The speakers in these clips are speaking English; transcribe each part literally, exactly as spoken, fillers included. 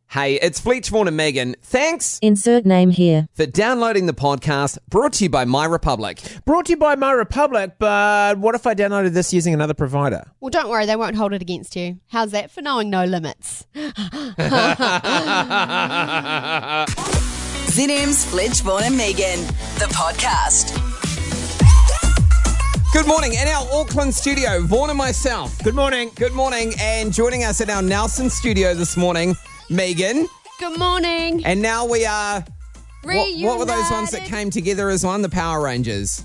Hey, it's Fleet, Vaughan and Megan. Thanks Insert name here. for downloading the podcast, brought to you by My Republic. Brought to you by My Republic, but what if I downloaded this using another provider? Well, don't worry, they won't hold it against you. How's that for knowing no limits? Z M's Fledge, Vaughan and Megan, the podcast. Good morning. In our Auckland studio, Vaughan and myself. Good morning. Good morning. And joining us in our Nelson studio this morning, Megan. Good morning. And now we are... What, what were those ones that Reunited. came together as one? The Power Rangers.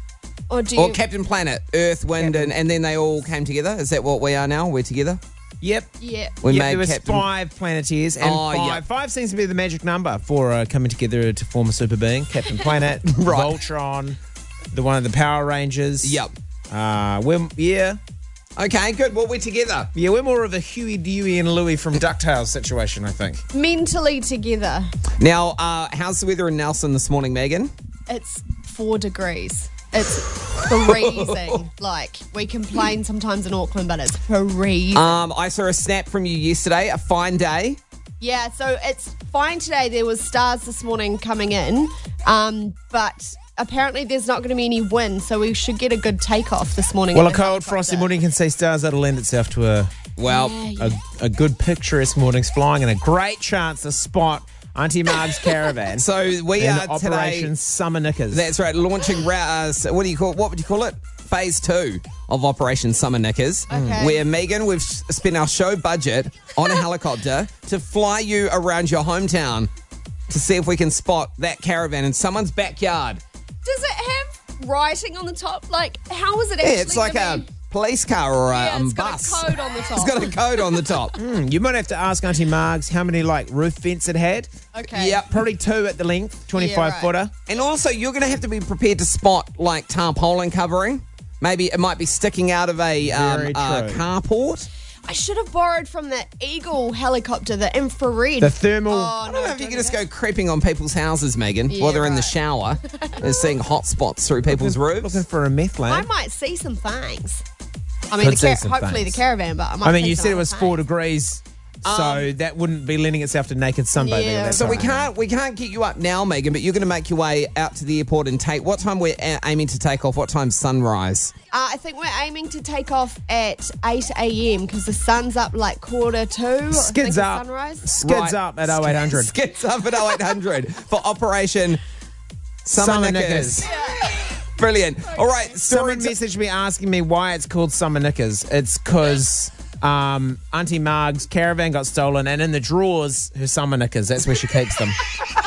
Or do you... Or Captain Planet, Earth, Wind, and, and then they all came together. Is that what we are now? We're together? Yep. Yeah. We Yep, made there was Captain... five Planeteers, and Oh, five, yeah. five seems to be the magic number for uh, coming together to form a super being. Captain Planet, Right. Voltron, the one of the Power Rangers. Yep. Uh, we're, yeah. Okay, good. Well, we're together. Yeah, we're more of a Huey, Dewey, and Louie from DuckTales situation, I think. Mentally together. Now, uh, how's the weather in Nelson this morning, Megan? It's four degrees. It's freezing. Like, we complain sometimes in Auckland, but it's freezing. Um, I saw a snap from you yesterday. A fine day. Yeah, so it's fine today. There was stars this morning coming in, um, but apparently there's not going to be any wind, so we should get a good takeoff this morning. Well, in a the cold, frosty helicopter. morning can see stars. That'll lend itself to a, Well, Yeah, a, a good picturesque morning's flying and a great chance to spot Auntie Marg's caravan. so we in are Operation today. Summer Knickers. That's right. Launching. ra- Uh, so what do you call? What would you call it? Phase two of Operation Summer Knickers, Okay. where Megan, we've s- spent our show budget on a helicopter to fly you around your hometown to see if we can spot that caravan in someone's backyard. Does it have writing on the top? Like, how is it actually Yeah, it's like gonna a be- police car or a Yeah, um, it's got bus. a code on the top. It's got a code on the top. Hmm, you might have to ask Auntie Margs how many like roof vents it had. Okay. Yep. Probably two at the length, twenty-five right. footer. And also, you're going to have to be prepared to spot like tarpaulin covering. Maybe it might be sticking out of a um, Very uh, true. carport. I should have borrowed from the Eagle helicopter, the infrared. The thermal. Oh, I don't know if you can just go it. creeping on people's houses, Megan, Yeah, while they're in the right. shower. They're seeing hot spots through people's roofs. Looking for a meth I lamp. might see some things. I mean, Could the see car- some hopefully things. the caravan, but I might I mean, see you some said it other was four things. degrees, so that wouldn't be lending itself to naked sunbathing. Yeah. at that So we time. can't we can't get you up now, Megan, but you're going to make your way out to the airport and take. What time we're a- aiming to take off? What time's sunrise? Uh, I think we're aiming to take off at eight a.m. because the sun's up like quarter two. I think Skids it's up. Sunrise. Skids Right. up at oh eight hundred. Skids up at oh eight hundred for Operation Summer, Summer Knickers. Knickers. Brilliant. All right, Someone story. messaged me asking me why it's called Summer Knickers. It's because um, Auntie Marg's caravan got stolen, and in the drawers, her summer knickers. That's where she keeps them.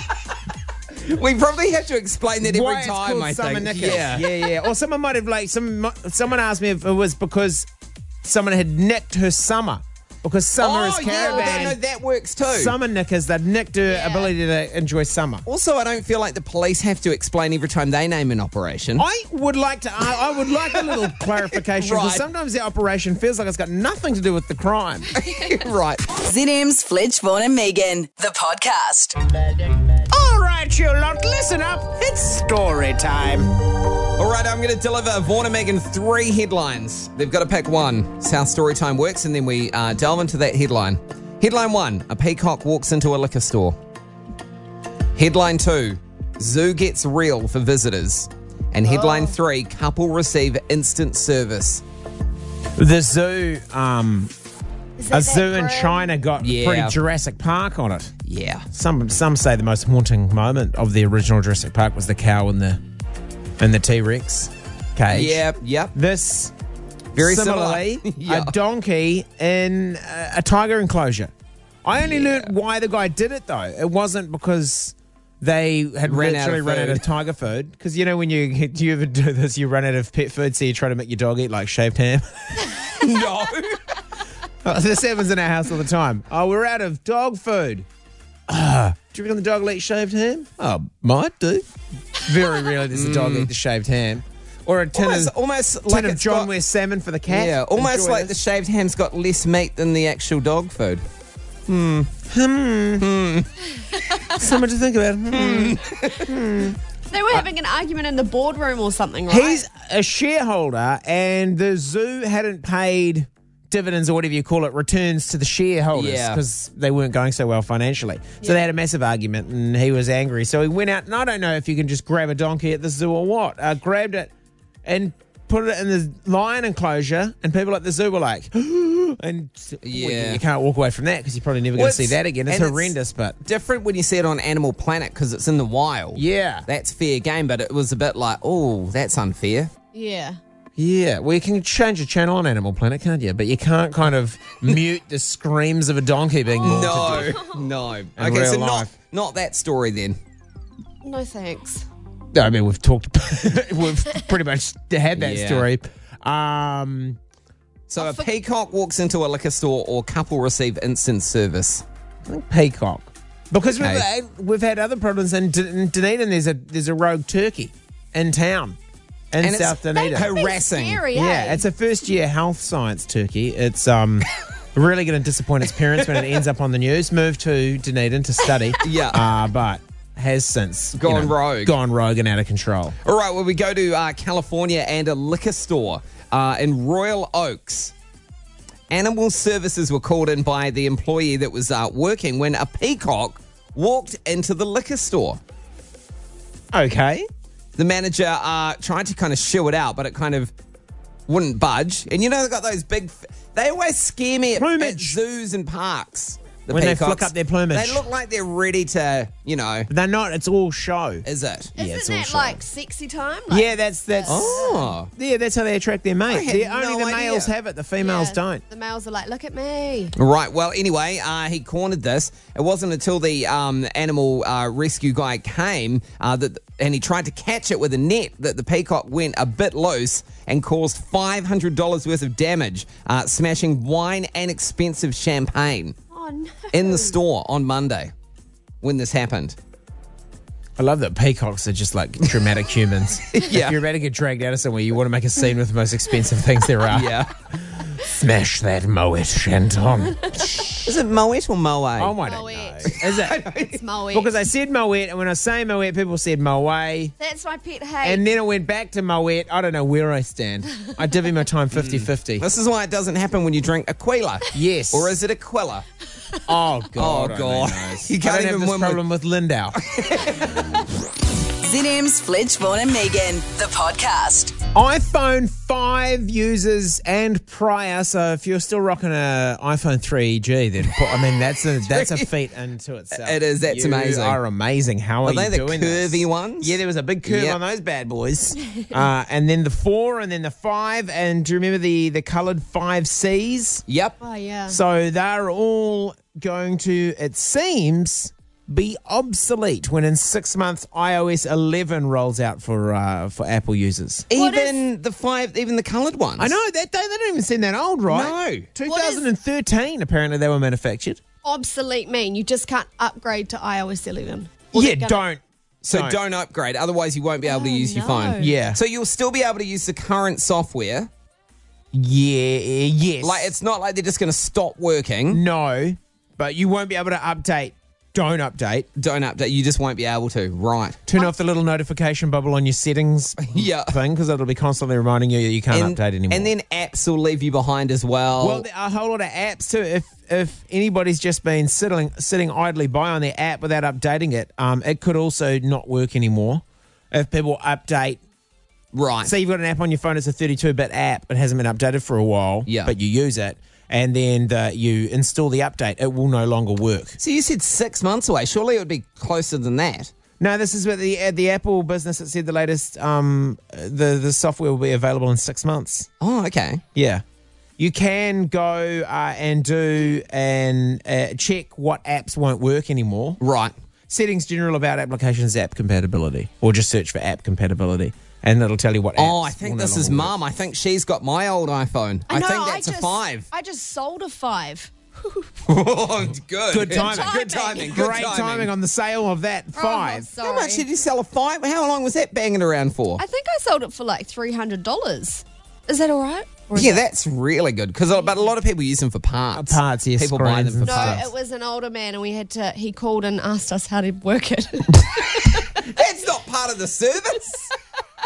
We probably have to explain that every Why it's time. called I Summer think. Knickers. Yeah. yeah, yeah. Or someone might have like some. Someone asked me if it was because someone had nicked her summer because summer Oh is yeah, well, caravan. that, no, that works too. Summer knickers that nicked her Yeah. ability to enjoy summer. Also, I don't feel like the police have to explain every time they name an operation. I would like to. I, I would like a little clarification because Right. sometimes the operation feels like it's got nothing to do with the crime. Right. Z M's Fledge, Vaughan and Megan, the podcast. All right, you lot, listen up. It's story time. All right, I'm going to deliver Vaughan and Megan three headlines. They've got to pick one. It's how story time works, and then we uh, delve into that headline. Headline one, a peacock walks into a liquor store. Headline two, zoo gets real for visitors. And headline three, couple receive instant service. The zoo, um, Is a that zoo that in grim? China got Yeah. pretty Jurassic Park on it. Yeah. Some some say the most haunting moment of the original Jurassic Park was the cow in the in the T-Rex cage. Yep, yep. This Very similarly, similar. Yeah. a donkey in a, a tiger enclosure. I only learnt why the guy did it though. It wasn't because they had Ran out literally of run out food. of tiger food. Because you know when you do you ever do this, you run out of pet food, so you try to make your dog eat like shaved ham. No. Oh, this happens in our house all the time. Oh, we're out of dog food. Ah, do you reckon the dog will eat shaved ham? Oh, might do. Very rarely does the dog eat the shaved ham. Or a tin Almost, of, almost tin like of it's John got- West salmon for the cat. Yeah, almost Enjoy like the this. shaved ham's got less meat than the actual dog food. Something to think about. Hmm. They were having an argument in the boardroom or something, right? He's a shareholder, and the zoo hadn't paid dividends or whatever you call it, returns to the shareholders Yeah. because they weren't going so well financially. So they had a massive argument and he was angry. So he went out, and I don't know if you can just grab a donkey at the zoo or what. Uh, grabbed it and put it in the lion enclosure, and people at the zoo were like, and well, Yeah. you can't walk away from that because you're probably never going Well, to see that again. It's and horrendous, but different when you see it on Animal Planet because it's in the wild. yeah. That's fair game, but it was a bit like, oh, that's unfair. Yeah. Yeah, well, you can change the channel on Animal Planet, can't you? But you can't kind of mute the screams of a donkey being mauled to death. No, no. In Okay, real so not, life. not that story then. No thanks. No, I mean, we've talked, we've pretty much had that Yeah. story. Um, So a for- peacock walks into a liquor store or couple receive instant service. I think peacock. Because we've, Okay. had, we've had other problems. In, D- in Dunedin, there's a, there's a rogue turkey in town, in And it's South Dunedin. harassing. Scary, Yeah, eh? it's a first year health science turkey. It's um really going to disappoint its parents when it ends up on the news. Moved to Dunedin to study. Yeah. Uh, but has since you Gone know, rogue. Gone rogue and out of control. All right, well, we go to uh, California and a liquor store uh, in Royal Oaks. Animal services were called in by the employee that was uh, working when a peacock walked into the liquor store. Okay. The manager uh, tried to kind of shoo it out, but it kind of wouldn't budge. And you know, they've got those big. F- they always scare me at, at Plumage. zoos and parks. The When they peacocks. flick up their plumage. They look like they're ready to, you know, But they're not. It's all show. is it? Yeah, Isn't it's all that show. like sexy time? Like, Yeah, that's that's. Oh. Yeah, that's how they attract their mate. I had Yeah, only no the idea. males have it. The females yeah, don't. The males are like, look at me. Right. Well, anyway, uh, he cornered this. It wasn't until the um, animal uh, rescue guy came uh, that, and he tried to catch it with a net that the peacock went a bit loose and caused five hundred dollars worth of damage, uh, smashing wine and expensive champagne Oh, no. in the store on Monday when this happened. I love that peacocks are just like dramatic humans. Yeah. If you're about to get dragged out of somewhere, you want to make a scene with the most expensive things there are. Yeah. Smash that Moet Chandon. Is it Moet or Moe? Oh, I don't know. Moet. Is it? It's Moet. Because I said Moet, and when I say Moet, people said Moet. That's my pet hate. And then I went back to Moet. I don't know where I stand. I divvy my time fifty-fifty. This is why it doesn't happen when you drink Aquila. Yes. Or is it Aquila? Oh, God. Oh, only God. knows. You can't I don't even have this win with- problem with Lindau. Z M's Fledge, Vaughan and Megan, the podcast. iPhone five users and prior. So if you're still rocking a iPhone three G, then put- I mean that's a that's a feat unto itself. It is, that's you amazing. Are amazing. How are, Are they you the doing this? curvy ones? Yeah, there was a big curve Yep. on those bad boys. uh, and then the four, and then the five, and do you remember the the coloured five Cs? Yep. oh, yeah. So they're all going to, it seems, be obsolete when in six months iOS eleven rolls out for uh, for Apple users. What Even the five, even the coloured ones. I know that they, they don't even seem that old, right? No. twenty thirteen apparently they were manufactured. Obsolete mean you just can't upgrade to iOS eleven. Or Yeah, they're gonna- don't. So Don't. don't. upgrade, otherwise you won't be able to Oh, use your no. phone. Yeah. So you'll still be able to use the current software. Yeah, yes. Like it's not like they're just going to stop working. no, but you won't be able to update. Don't update. Don't update. You just won't be able to. Right. Turn off the little notification bubble on your settings Yeah. thing because it'll be constantly reminding you that you can't And, update anymore. and then apps will leave you behind as well. Well, there are a whole lot of apps too. If if anybody's just been sitting sitting idly by on their app without updating it, um, it could also not work anymore. If people update, right. say you've got an app on your phone, it's a thirty-two bit app, it hasn't been updated for a while, Yeah. but you use it, and then the, you install the update, it will no longer work. So you said six months away. Surely it would be closer than that. No, this is what the uh, the Apple business that said the latest um the the software will be available in six months. Oh, okay. Yeah. You can go uh, and do and uh, check what apps won't work anymore. Right. Settings general about applications app compatibility, or just search for app compatibility, and it'll tell you what. Oh, apps I think will no this is longer work. Mum. I think she's got my old iPhone. I, know, think that's just, a five. I just sold a five. Oh, good. Good timing. Good timing. Good Great timing. timing on the sale of that five. Oh, sorry. How much did you sell a five? How long was that banging around for? I think I sold it for like three hundred dollars. Is that all right? Or is Yeah, that- that's really good. Because, but a lot of people use them for parts. Uh, parts, yes, People buy them screens for and No, parts. stuff. it was an older man, and we had to. He called and asked us how to work it. That's not part of the service.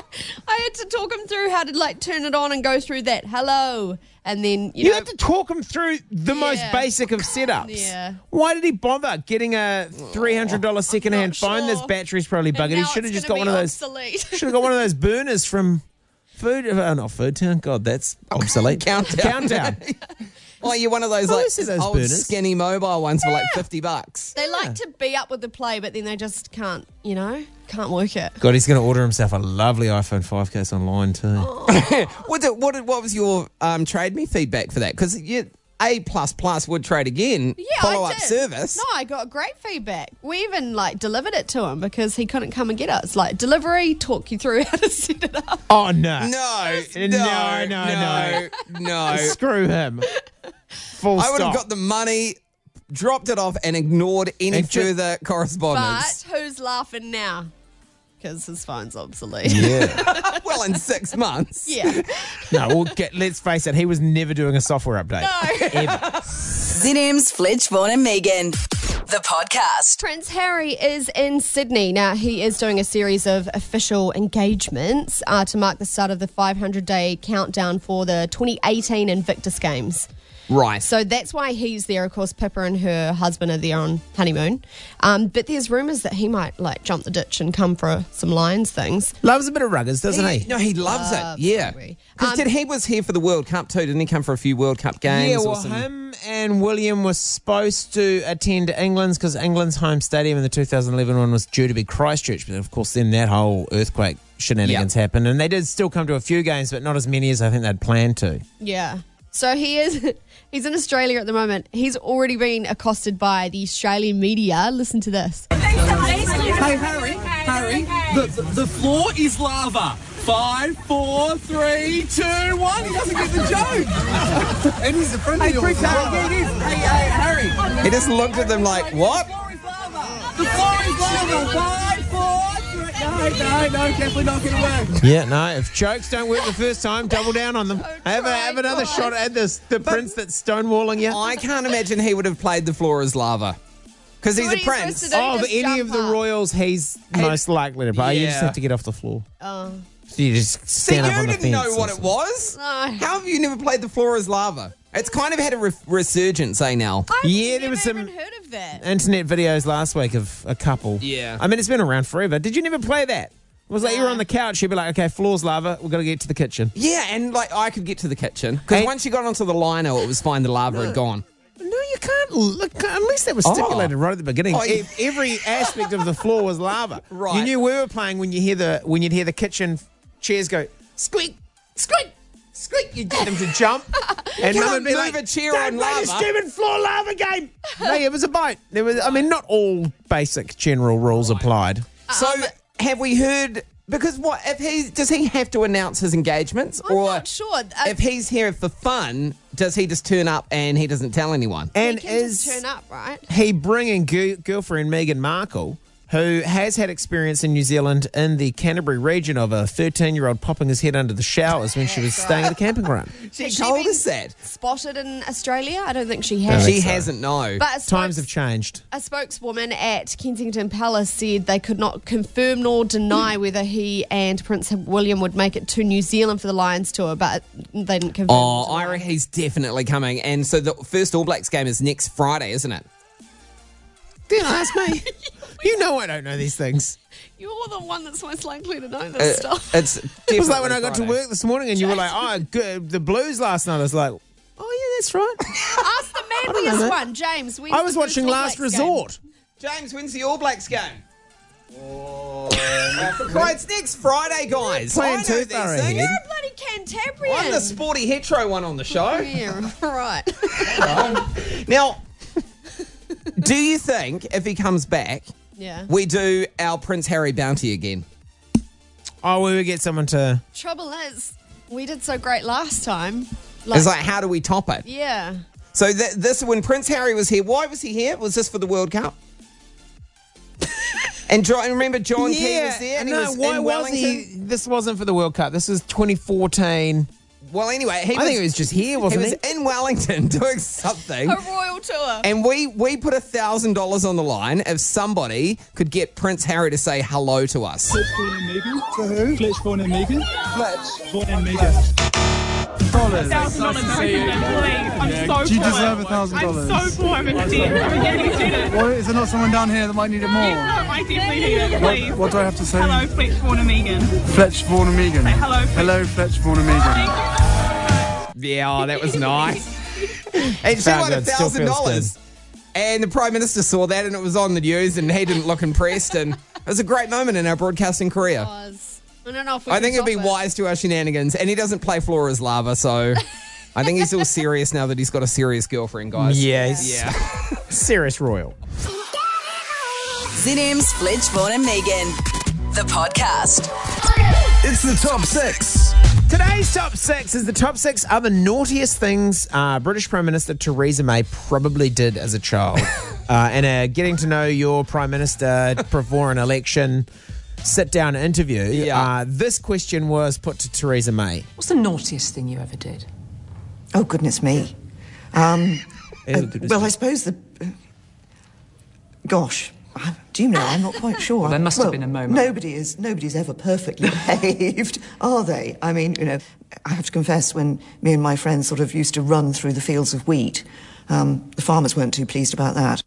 I had to talk him through how to like turn it on and go through that hello, and then you, You know. had to talk him through the most Yeah. basic of setups. Yeah. Why did he bother getting a three hundred dollars secondhand not phone? This sure. battery's probably And buggered. He now should have it's just gonna got one be of those. obsolete. Should have got one of those burners from Food. Uh, not Food Town. God, that's obsolete. Countdown. Countdown. Oh, you're one of those Oh, I like see those old burners. skinny mobile ones for like fifty bucks. They like to be up with the play, but then they just can't, you know, can't work it. God, he's going to order himself a lovely iPhone five case online too. What did, what did, what was your um, trade me feedback for that? Because A plus plus would trade again. Yeah, follow I up did. service. No, I got great feedback. We even like delivered it to him because he couldn't come and get us. Like delivery, talk you through how to set it up. Oh no, No, no, no, no, no, no. Screw him. Full I would have stop. got the money, dropped it off, and ignored any And ju- further correspondence. But who's laughing now? Because his phone's obsolete. Yeah. Well, in six months. Yeah. No, well, get, let's face it. He was never doing a software update. No. Ever. Z M's Fledge, Vaughan and Megan, the podcast. Prince Harry is in Sydney. Now, he is doing a series of official engagements uh, to mark the start of the five hundred day countdown for the twenty eighteen Invictus Games. Right. So that's why he's there. Of course, Pippa and her husband are there on honeymoon. Um, but there's rumours that he might like jump the ditch and come for some Lions things. Loves a bit of ruggers, doesn't he? No, he loves it. Yeah. Absolutely. Because Um, did he was here for the World Cup too? Didn't he come for a few World Cup games? Yeah, or well, some- him and William were supposed to attend England's because England's home stadium in the two thousand eleven one was due to be Christchurch. But of course, then that whole earthquake shenanigans Yep. happened. And they did still come to a few games, but not as many as I think they'd planned to. Yeah. So he is, he's in Australia at the moment. He's already been accosted by the Australian media. Listen to this. Hey, Harry, Harry, the, the, the floor is lava. Five, four, three, two, one. He doesn't get the joke. And he's a friend hey, of yours. Yeah, it is. Hey, hey, Harry. he just looked at them like, what? The floor is lava. The floor is lava. Five, four, three. No, no, no, definitely not going to work. Yeah, no, if jokes don't work the first time, double down on them. Have, a, try, have another God. shot at this, the prince that's stonewalling you. I can't imagine he would have played the floor as lava. Because he's what a are you supposed prince. to do? Oh, just but any jump of the up. royals, he's most likely to play. You just Yeah. have to get off the floor. Oh. So you just See, stand you up on the didn't fence. know what it was. No. How have you never played the floor as lava? It's kind of had a re- resurgence, eh, now? I've Yeah, there never was some- even heard of that. Internet videos last week of a couple. Yeah. I mean, it's been around forever. Did you never play that? It was like you were Nah. on the couch, you'd be like, okay, floor's lava, we've got to get to the kitchen. Yeah, and like I could get to the kitchen. Because Hey- once you got onto the lino, it was fine. The lava had gone. No, you can't look, unless that was Oh. stipulated right at the beginning. Oh, yeah. E- Every aspect of the floor was lava. Right. You knew we were playing when you hear the when you'd hear the kitchen chairs go squeak, squeak, squeak. You'd get them to jump, and You mum can't would be move like, a chair "Don't on play the lava." stupid floor lava game." No, it was a bite. There was, I mean, not all basic general rules applied. So have we heard? Because what if he does he have to announce his engagements, I'm or not sure. Uh, if he's here for fun, does he just turn up and he doesn't tell anyone? And he can is just turn up, right? he bringing gu- girlfriend Meghan Markle, who has had experience in New Zealand in the Canterbury region of a thirteen-year-old popping his head under the showers when she was staying at a camping ground. She Has she told been us that. Spotted in Australia? I don't think she has. She so. hasn't, no. But a Times spokes- have changed. A spokeswoman at Kensington Palace said they could not confirm nor deny whether he and Prince William would make it to New Zealand for the Lions tour, but they didn't confirm. Oh, or I deny. reckon he's definitely coming. And so the first All Blacks game is next Friday, isn't it? Don't ask me. You know I don't know these things. You're the one that's most likely to know this Uh, stuff. it's It was like when I got to Friday. work this morning and you were like, oh, good, the Blues last night. I was like, oh, yeah, that's right. Ask the know, manliest mate. one, James. when's I was the first watching All Last Blacks game? Resort. James, when's the All Blacks game? Oh, for Christ, it's next Friday, guys. Playing I know too these far things. ahead. You're a bloody Cantabrian. I'm the sporty hetero one on the show. Yeah, right. Now, do you think if he comes back, Yeah. we do our Prince Harry bounty again? Oh, we would get someone to... Trouble is, we did so great last time. It's like, how do we top it? yeah. So th- this, when Prince Harry was here, why was he here? Was this for the World Cup? And John, remember John Key was there, and no, he was why in was Wellington. he? This wasn't for the World Cup. This was twenty fourteen well, anyway, he I was, think it was just here, he wasn't was he? in Wellington doing something. A royal tour. And we, we put one thousand dollars on the line if somebody could get Prince Harry to say hello to us. Fletch, Vaughan and Megan. To who? Fletch, Vaughan and Megan. Fletch, Vaughan and Megan. Dollars. Thousand dollars, both of them, please. I'm so Do you poor. deserve a thousand dollars? I'm so poor. I'm a student. I'm a getting student. Well, is there not someone down here that might need it more? Yeah, I definitely need it. Please. What do I have to say? Hello, Fletch, Vaughan and Megan. Fletch, Vaughan and Megan. Say hello, Fletch. Hello, Fletch, Vaughan and Megan. Yeah, oh, that was nice. And she Felt won a good, still thousand feels dollars. And the Prime Minister saw that and it was on the news and he didn't look impressed. And it was a great moment in our broadcasting career. Was. I don't know if we I can think it'd be top it. wise to our shenanigans. And he doesn't play Flora's Lava, so I think he's all serious now that he's got a serious girlfriend, guys. Yeah, he's Yeah. serious royal. Z M's Fletch, Vaughan and Megan. The podcast. It's the top six. Today's top six is the top six other naughtiest things uh, British Prime Minister Theresa May probably did as a child. uh, and a getting to know your Prime Minister before an election sit-down interview. Yeah. Uh, this question was put to Theresa May. What's the naughtiest thing you ever did? Oh, goodness me. Um, Ew, uh, goodness well, me. I suppose the... Uh, gosh, I, do you know? I'm not quite sure. There must have Well, been a moment. Nobody is, nobody's ever perfectly behaved, are they? I mean, you know, I have to confess, when me and my friends sort of used to run through the fields of wheat, um, the farmers weren't too pleased about that.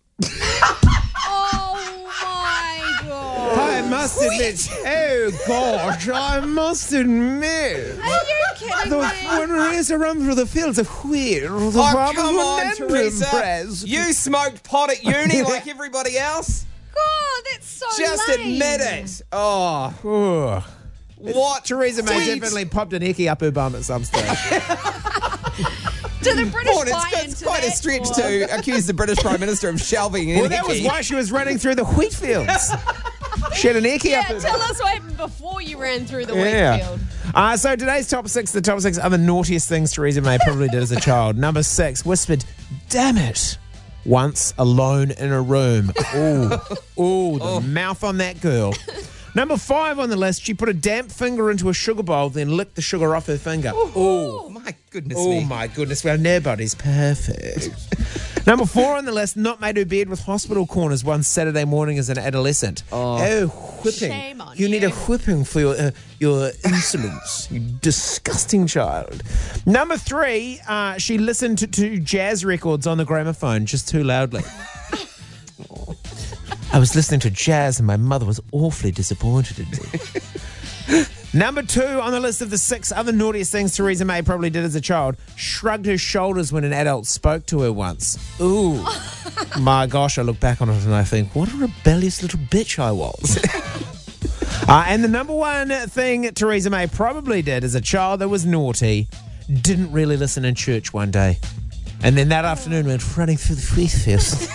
Oh my god. I must admit, oh gosh, I must admit. Are you kidding The, me? when we used to run through the fields of wheat, the Oh, farmers come were on, never Teresa. impressed. You smoked pot at uni like everybody else? God, that's so Just lame. admit it. Oh, Ugh. what? Theresa May Sweet. definitely popped an icky up her bum at some stage. Do the British Paul, buy it's, into it's quite that, a stretch or- to accuse the British Prime Minister of shelving an Well, that was hickey. why she was running through the wheat fields. She had an icky Yeah, up her tell bum. us what happened before you ran through the Yeah. wheat field. Uh, so today's top six, the top six other naughtiest things Theresa May probably did as a child. Number six, whispered, "Damn it," once alone in a room. Ooh, ooh, the mouth on that girl. Number five on the list, she put a damp finger into a sugar bowl, then licked the sugar off her finger. Ooh. Oh, my goodness Oh me. my goodness, well, nobody's perfect. Number four on the list, not made her bed with hospital corners one Saturday morning as an adolescent. Oh, whipping. Shame on you need you. a whipping for your, uh, your insolence, you disgusting child. Number three, uh, she listened to, to jazz records on the gramophone just too loudly. I was listening to jazz and my mother was awfully disappointed in me. Number two on the list of the six other naughtiest things Theresa May probably did as a child, shrugged her shoulders when an adult spoke to her once. Ooh. My gosh, I look back on it and I think, what a rebellious little bitch I was. uh, and the number one thing Theresa May probably did as a child that was naughty, didn't really listen in church one day. And then that afternoon went running through the wheat fields.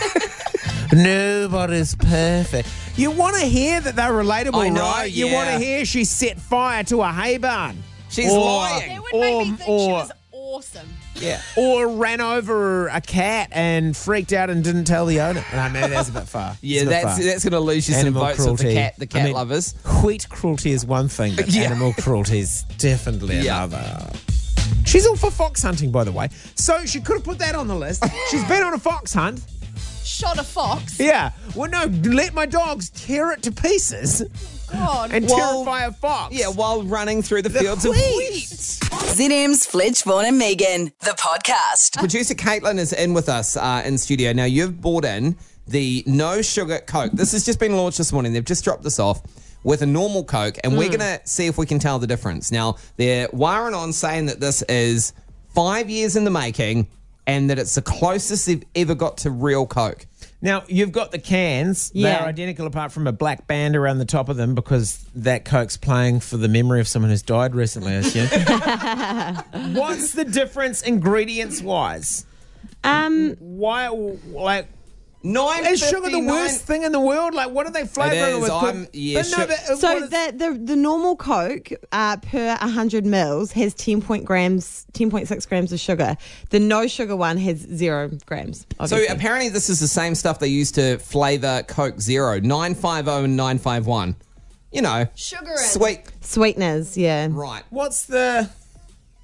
Nobody's perfect. You want to hear that they're relatable, I know, right? You yeah. want to hear she set fire to a hay barn. She's Or- lying. That would make me Or- think she or- was awesome. Yeah. Or ran over a cat and freaked out and didn't tell the owner. No, maybe that's a bit far. Yeah, It's a bit that's far. that's going to lose you Animal some votes with the cruelty. cat, the cat I mean, lovers. Wheat cruelty is one thing, but Yeah. animal cruelty is definitely Yeah. another. She's all for fox hunting, by the way. So she could have put that on the list. She's been on a fox hunt. Shot a fox. Yeah. Well, no, let my dogs tear it to pieces God. and Well, terrify a fox. Yeah, while running through the, The fields of wheat. wheat. Z M's Fletch, Vaughan and Megan. The podcast. Producer Caitlin is in with us uh, in studio. Now, you've bought in the no sugar Coke. This has just been launched this morning. They've just dropped this off with a normal Coke, and we're going to see if we can tell the difference. Now, they're wiring on saying that this is five years in the making and that it's the closest they've ever got to real Coke. Now, you've got the cans. Yeah. They're identical apart from a black band around the top of them because that Coke's playing for the memory of someone who's died recently, I assume. What's the difference ingredients-wise? Um, Why, like... Nine Is sugar the worst thing in the world? Like, what are they flavouring it, is. with? I'm- yeah, but no, su- but, uh, so what is- the, the the normal Coke uh, per one hundred mils has ten point grams, ten point six grams of sugar. The no sugar one has zero grams. So Obviously. apparently this is the same stuff they use to flavour Coke Zero, nine fifty and nine fifty-one. You know, Sugar in. sweet. Sweeteners, yeah. Right. What's the...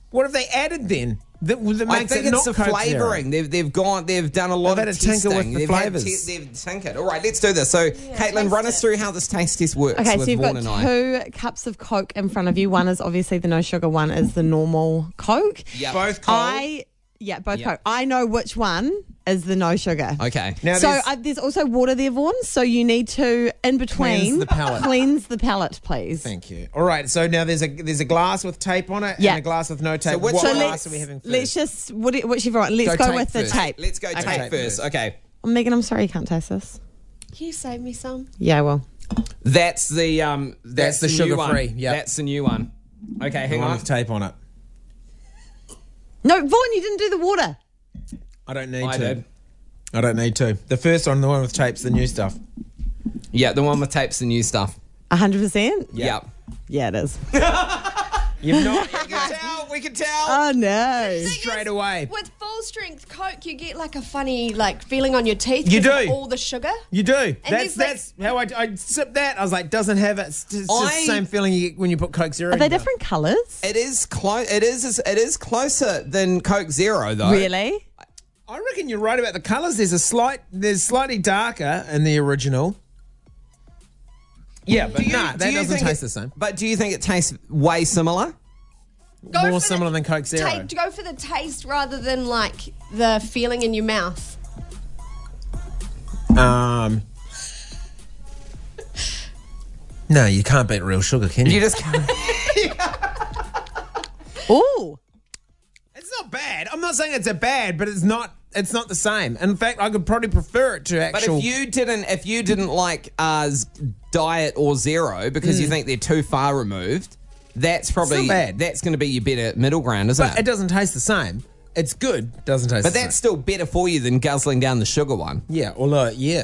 What have they added then? That, that I makes think it it's not the Coke flavouring. They've they've gone. They've done a lot They've of had a tinker testing. with the they've had flavours. te- they've tinkered. All right, let's do this. So, Caitlin, run us through how this taste test works. Okay, with so you've Vaughan got and I. two cups of Coke in front of you. One is obviously the no sugar, one is the normal Coke. Yep. Both cold. I yeah, both Yep. Coke. I know which one is the no sugar. Okay. Now So there's- uh, there's also water there, Vaughan. So you need to, in between, Cleanse the palate. cleanse the palate, please. Thank you. All right, so now there's a there's a glass with tape on it Yeah. and a glass with no tape. So which what one- glass are we having first? Let's just what, whichever one. Let's Go go, tape with first. the tape. Let's go Okay. tape Tape first. first. Okay. Oh, Megan, I'm sorry you can't taste this. Can you save me some? Yeah, well. That's the um. That's, the new sugar-free, one. yep. That's the new one. Okay, The hang one on. with tape on it. No, Vaughan, you didn't do the water. I don't need I to. did. I don't need to. The first one, the one with tape's the new stuff. Yeah, the one with tape's the new stuff. one hundred percent? Yep. Yeah, it is. You've not We can tell. We can tell. Oh, no. straight away. With full strength Coke, you get like a funny like feeling on your teeth. You 'cause of do. all the sugar. You do. That's there's, like- that's how I, I sip that. I was like, doesn't have it. It's just I- the same feeling you get when you put Coke Zero. Are in they your mouth. different colours? It is close. It is. It is closer than Coke Zero, though. Really? I reckon you're right about the colours. There's a slight. There's slightly darker in the original. Yeah, but Do you- nah, do that you doesn't think taste it- the same. But do you think it tastes way similar? Go More for similar the than Coke Zero. ta- go for the taste rather than like the feeling in your mouth. Um. No, you can't beat real sugar, can you? You just can't. Ooh. It's not bad. I'm not saying it's a bad, but it's not. It's not the same. In fact, I could probably prefer it to But actual. if you didn't, if you didn't like uh, z- Diet or Zero because you think they're too far removed, that's probably not bad. that's going to be your better middle ground, isn't but it? it doesn't taste the same. It's good. Doesn't taste. But the that's same. still better for you than guzzling down the sugar one. Yeah. Although, yeah.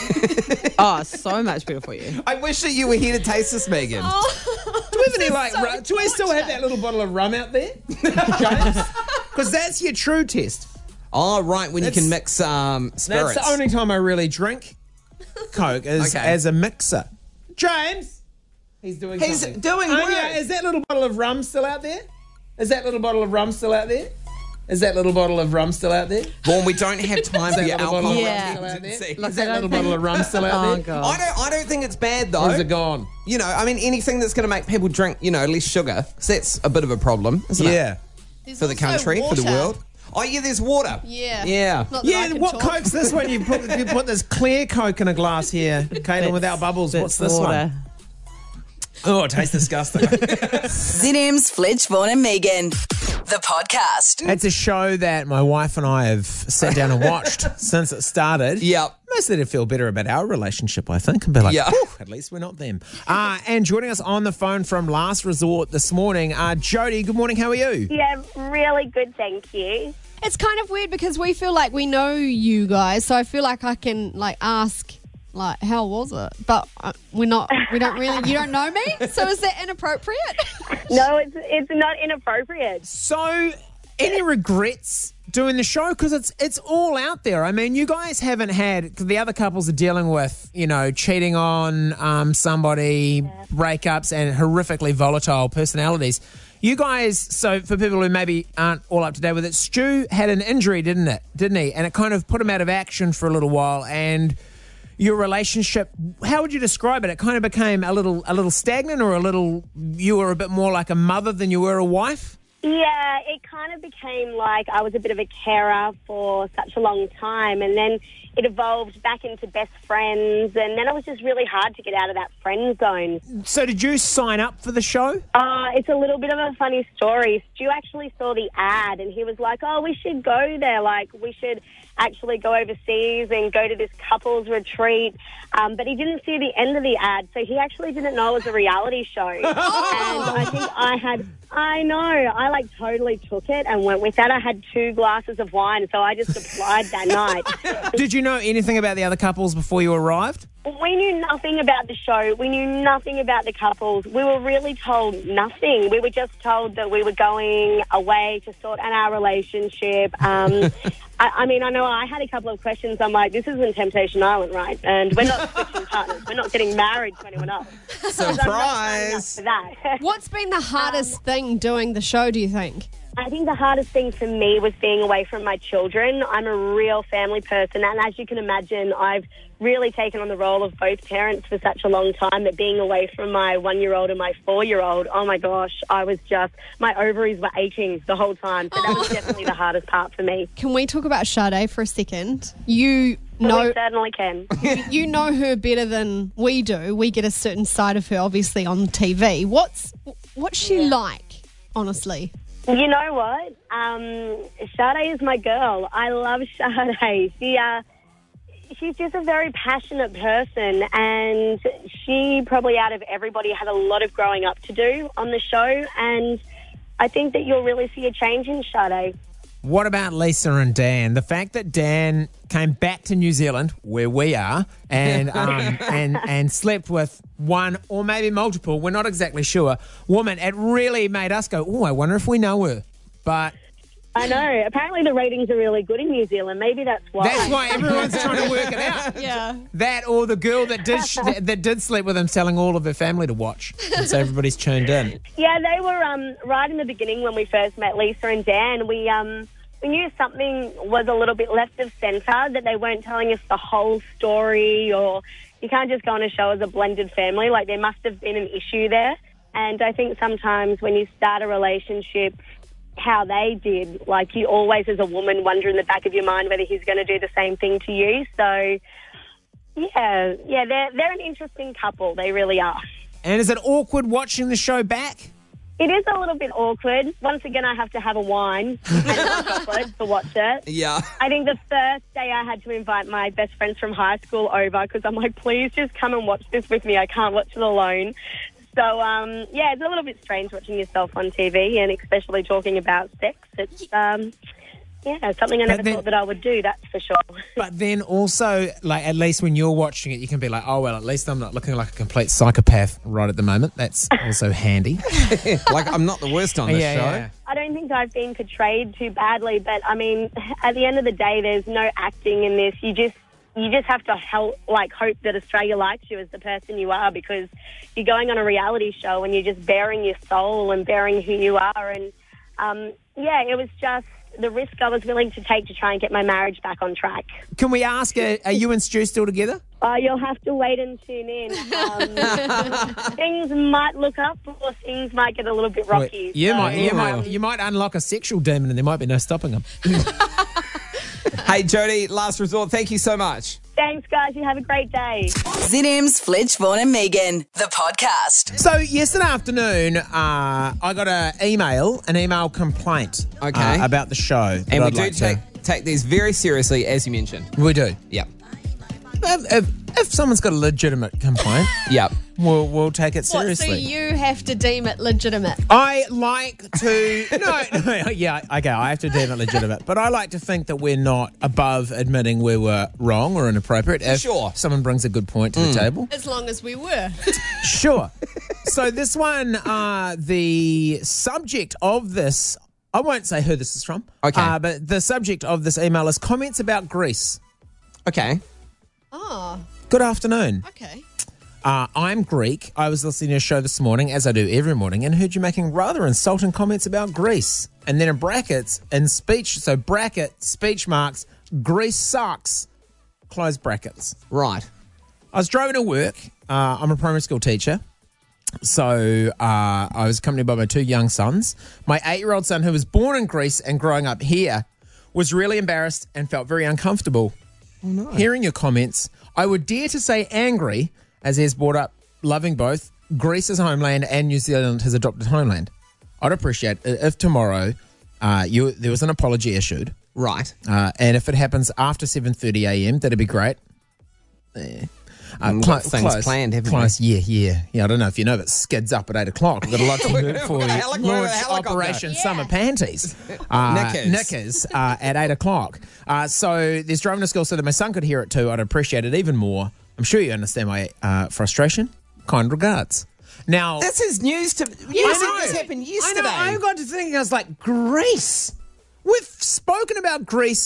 Oh, so much better for you. I wish that you were here to taste this, Megan. Oh, Do we have any like? ru- do we still have that little bottle of rum out there, James? Because that's your true test. Oh, right, when That's- you can mix um, spirits. That's the only time I really drink Coke is Okay. as a mixer. James, he's doing. He's something. doing Oh, work. yeah, is that little bottle of rum still out there? Is that little bottle of rum still out there? Is that little bottle of rum still out there? Vaughn, we don't have time Is for that your little bottle alcohol of Yeah. rum still out there? dependency. Look, Is that I don't little think- bottle of rum still out Oh, there? God. I don't. I don't think it's bad though. Or is it gone? You know, I mean, anything that's going to make people drink, you know, less sugar, 'cause that's a bit of a problem, isn't it? Yeah. there's For the also country, for the water. world. Oh, yeah, there's water. Yeah. Yeah. Not that I Yeah, can what talk. Coke's this one? You put you put this clear Coke in a glass here, Caitlin, without bubbles. What's That's this water. one? Oh, it tastes disgusting. Z M's Fletch, Vaughan and Megan. The podcast. It's a show that my wife and I have sat down and watched since it started. Yep. Mostly to feel better about our relationship, I think, and be like, Yeah. "Whew, at least we're not them." Uh, and joining us on the phone from Last Resort this morning, uh, Jody, good morning, how are you? Yeah, really good, thank you. It's kind of weird because we feel like we know you guys, so I feel like I can like ask, like, how was it? But uh, we're not. We don't really. You don't know me, so is that inappropriate? No, it's it's not inappropriate. So, any regrets doing the show? Because it's it's all out there. I mean, you guys haven't had, 'cause the other couples are dealing with, you know, cheating on um, somebody, breakups, and horrifically volatile personalities. You guys, so for people who maybe aren't all up to date with it, Stu had an injury, didn't it? Didn't he? And it kind of put him out of action for a little while. And your relationship, how would you describe it? It kind of became a little a little stagnant, or a little, you were a bit more like a mother than you were a wife? Yeah, it kind of became like I was a bit of a carer for such a long time, and then it evolved back into best friends, and then it was just really hard to get out of that friend zone. So did you sign up for the show? Uh, it's a little bit of a funny story. Stu actually saw the ad, and he was like, oh, we should go there. Like, we should actually go overseas and go to this couples retreat. Um, but he didn't see the end of the ad, so he actually didn't know it was a reality show. And I think I had, I know, I like totally took it and went with that. I had two glasses of wine, so I just applied that night. Did you know anything about the other couples before you arrived? We knew nothing about the show. We knew nothing about the couples. We were really told nothing. We were just told that we were going away to sort out our relationship. Um, I, I mean, I know I had a couple of questions. I'm like, this isn't Temptation Island, right? And we're not switching partners. We're not getting married to anyone else. Surprise! For that. What's been the hardest thing doing the show, do you think? I think the hardest thing for me was being away from my children. I'm a real family person, and as you can imagine, I've really taken on the role of both parents for such a long time that being away from my one-year-old and my four-year-old, oh my gosh, I was just, my ovaries were aching the whole time. So that was definitely the hardest part for me. Can we talk about Sade for a second? You know, we certainly can. you, you know her better than we do. We get a certain side of her, obviously, on T V. What's what's she Yeah. like, honestly? You know what? Um, Sade is my girl. I love Sade. She, uh, she's just a very passionate person, and she probably, out of everybody, had a lot of growing up to do on the show, and I think that you'll really see a change in Sade. What about Lisa and Dan? The fact that Dan came back to New Zealand, where we are, and um, and and slept with one or maybe multiple, we're not exactly sure, woman, it really made us go, oh, I wonder if we know her. But I know. Apparently the ratings are really good in New Zealand. Maybe that's why. that's why everyone's trying to work it out. Yeah. That or the girl that did sh- that did sleep with him telling all of her family to watch. And so everybody's tuned in. Yeah, they were um, right in the beginning when we first met Lisa and Dan. We um, we knew something was a little bit left of centre, that they weren't telling us the whole story, or you can't just go on a show as a blended family. Like, there must have been an issue there. And I think sometimes when you start a relationship how they did, like, you always as a woman wonder in the back of your mind whether he's going to do the same thing to you. So, yeah, yeah, they're, they're an interesting couple. They really are. And is it awkward watching the show back? It is a little bit awkward. Once again, I have to have a wine and some chocolate to watch it. Yeah. I think the first day I had to invite my best friends from high school over because I'm like, please just come and watch this with me. I can't watch it alone. So, um, yeah, it's a little bit strange watching yourself on T V, and especially talking about sex. It's, um, yeah, something I never then- thought that I would do, that's for sure. But then also, like, at least when you're watching it, you can be like, oh, well, at least I'm not looking like a complete psychopath right at the moment. That's also handy. Like, I'm not the worst on this Yeah, show. yeah. I don't think I've been portrayed too badly, but, I mean, at the end of the day, there's no acting in this. You just you just have to help, like, hope that Australia likes you as the person you are, because you're going on a reality show and you're just bearing your soul and bearing who you are. And, um, yeah, it was just the risk I was willing to take to try and get my marriage back on track. Can we ask, uh, are you and Stu still together? Uh, you'll have to wait and tune in. Um, things might look up, or things might get a little bit rocky. You so, might, you um, might, you might unlock a sexual demon, and there might be no stopping them. Hey, Jody, last resort, thank you so much. Thanks, guys. You have a great day. Z M's Fletch, Vaughan and Megan, the podcast. So yesterday afternoon, uh, I got an email, an email complaint, Okay. uh, about the show. that And we I'd do like to- take, take these very seriously, as you mentioned. We do. Yep. If, if, if someone's got a legitimate complaint, Yep. we'll we'll take it What, so seriously. you have to deem it legitimate? I like to no, no, yeah, okay, I have to deem it legitimate, but I like to think that we're not above admitting we were wrong or inappropriate. If Sure. someone brings a good point to the table, As long as we were. sure. So this one, uh, the subject of this, I won't say who this is from. Okay. uh, but the subject of this email is comments about Greece. Okay. Oh, Good afternoon. okay. Uh, I'm Greek. I was listening to a show this morning, as I do every morning, and heard you making rather insulting comments about Greece. And then in brackets, in speech, so bracket, speech marks, Greece sucks, close brackets. Right. I was driving to work. Uh, I'm a primary school teacher. So uh, I was accompanied by my two young sons. My eight-year-old son, who was born in Greece and growing up here, was really embarrassed and felt very uncomfortable. Oh, no. Hearing your comments, I would dare to say angry, as he has brought up, loving both Greece's homeland and New Zealand, his adopted homeland. I'd appreciate it if tomorrow uh, you, there was an apology issued. Right. Uh, and if it happens after seven thirty a.m., that'd be great. Eh. Uh, We've got things planned, haven't we? close, Yeah, yeah. Yeah, I don't know if you know, but skids up at eight o'clock. We've got a lot to do We're before gonna we helic- we're gonna launch helicopter. Operation Yeah. Summer Panties. Uh, Knickers. Knickers uh, at eight o'clock. Uh, so there's driving to school so that my son could hear it too. I'd appreciate it even more. I'm sure you understand my uh, frustration. Kind regards. Now, This is news to... I Yes, know. this happened yesterday. I know. I got to thinking, I was like, Greece. We've spoken about Greece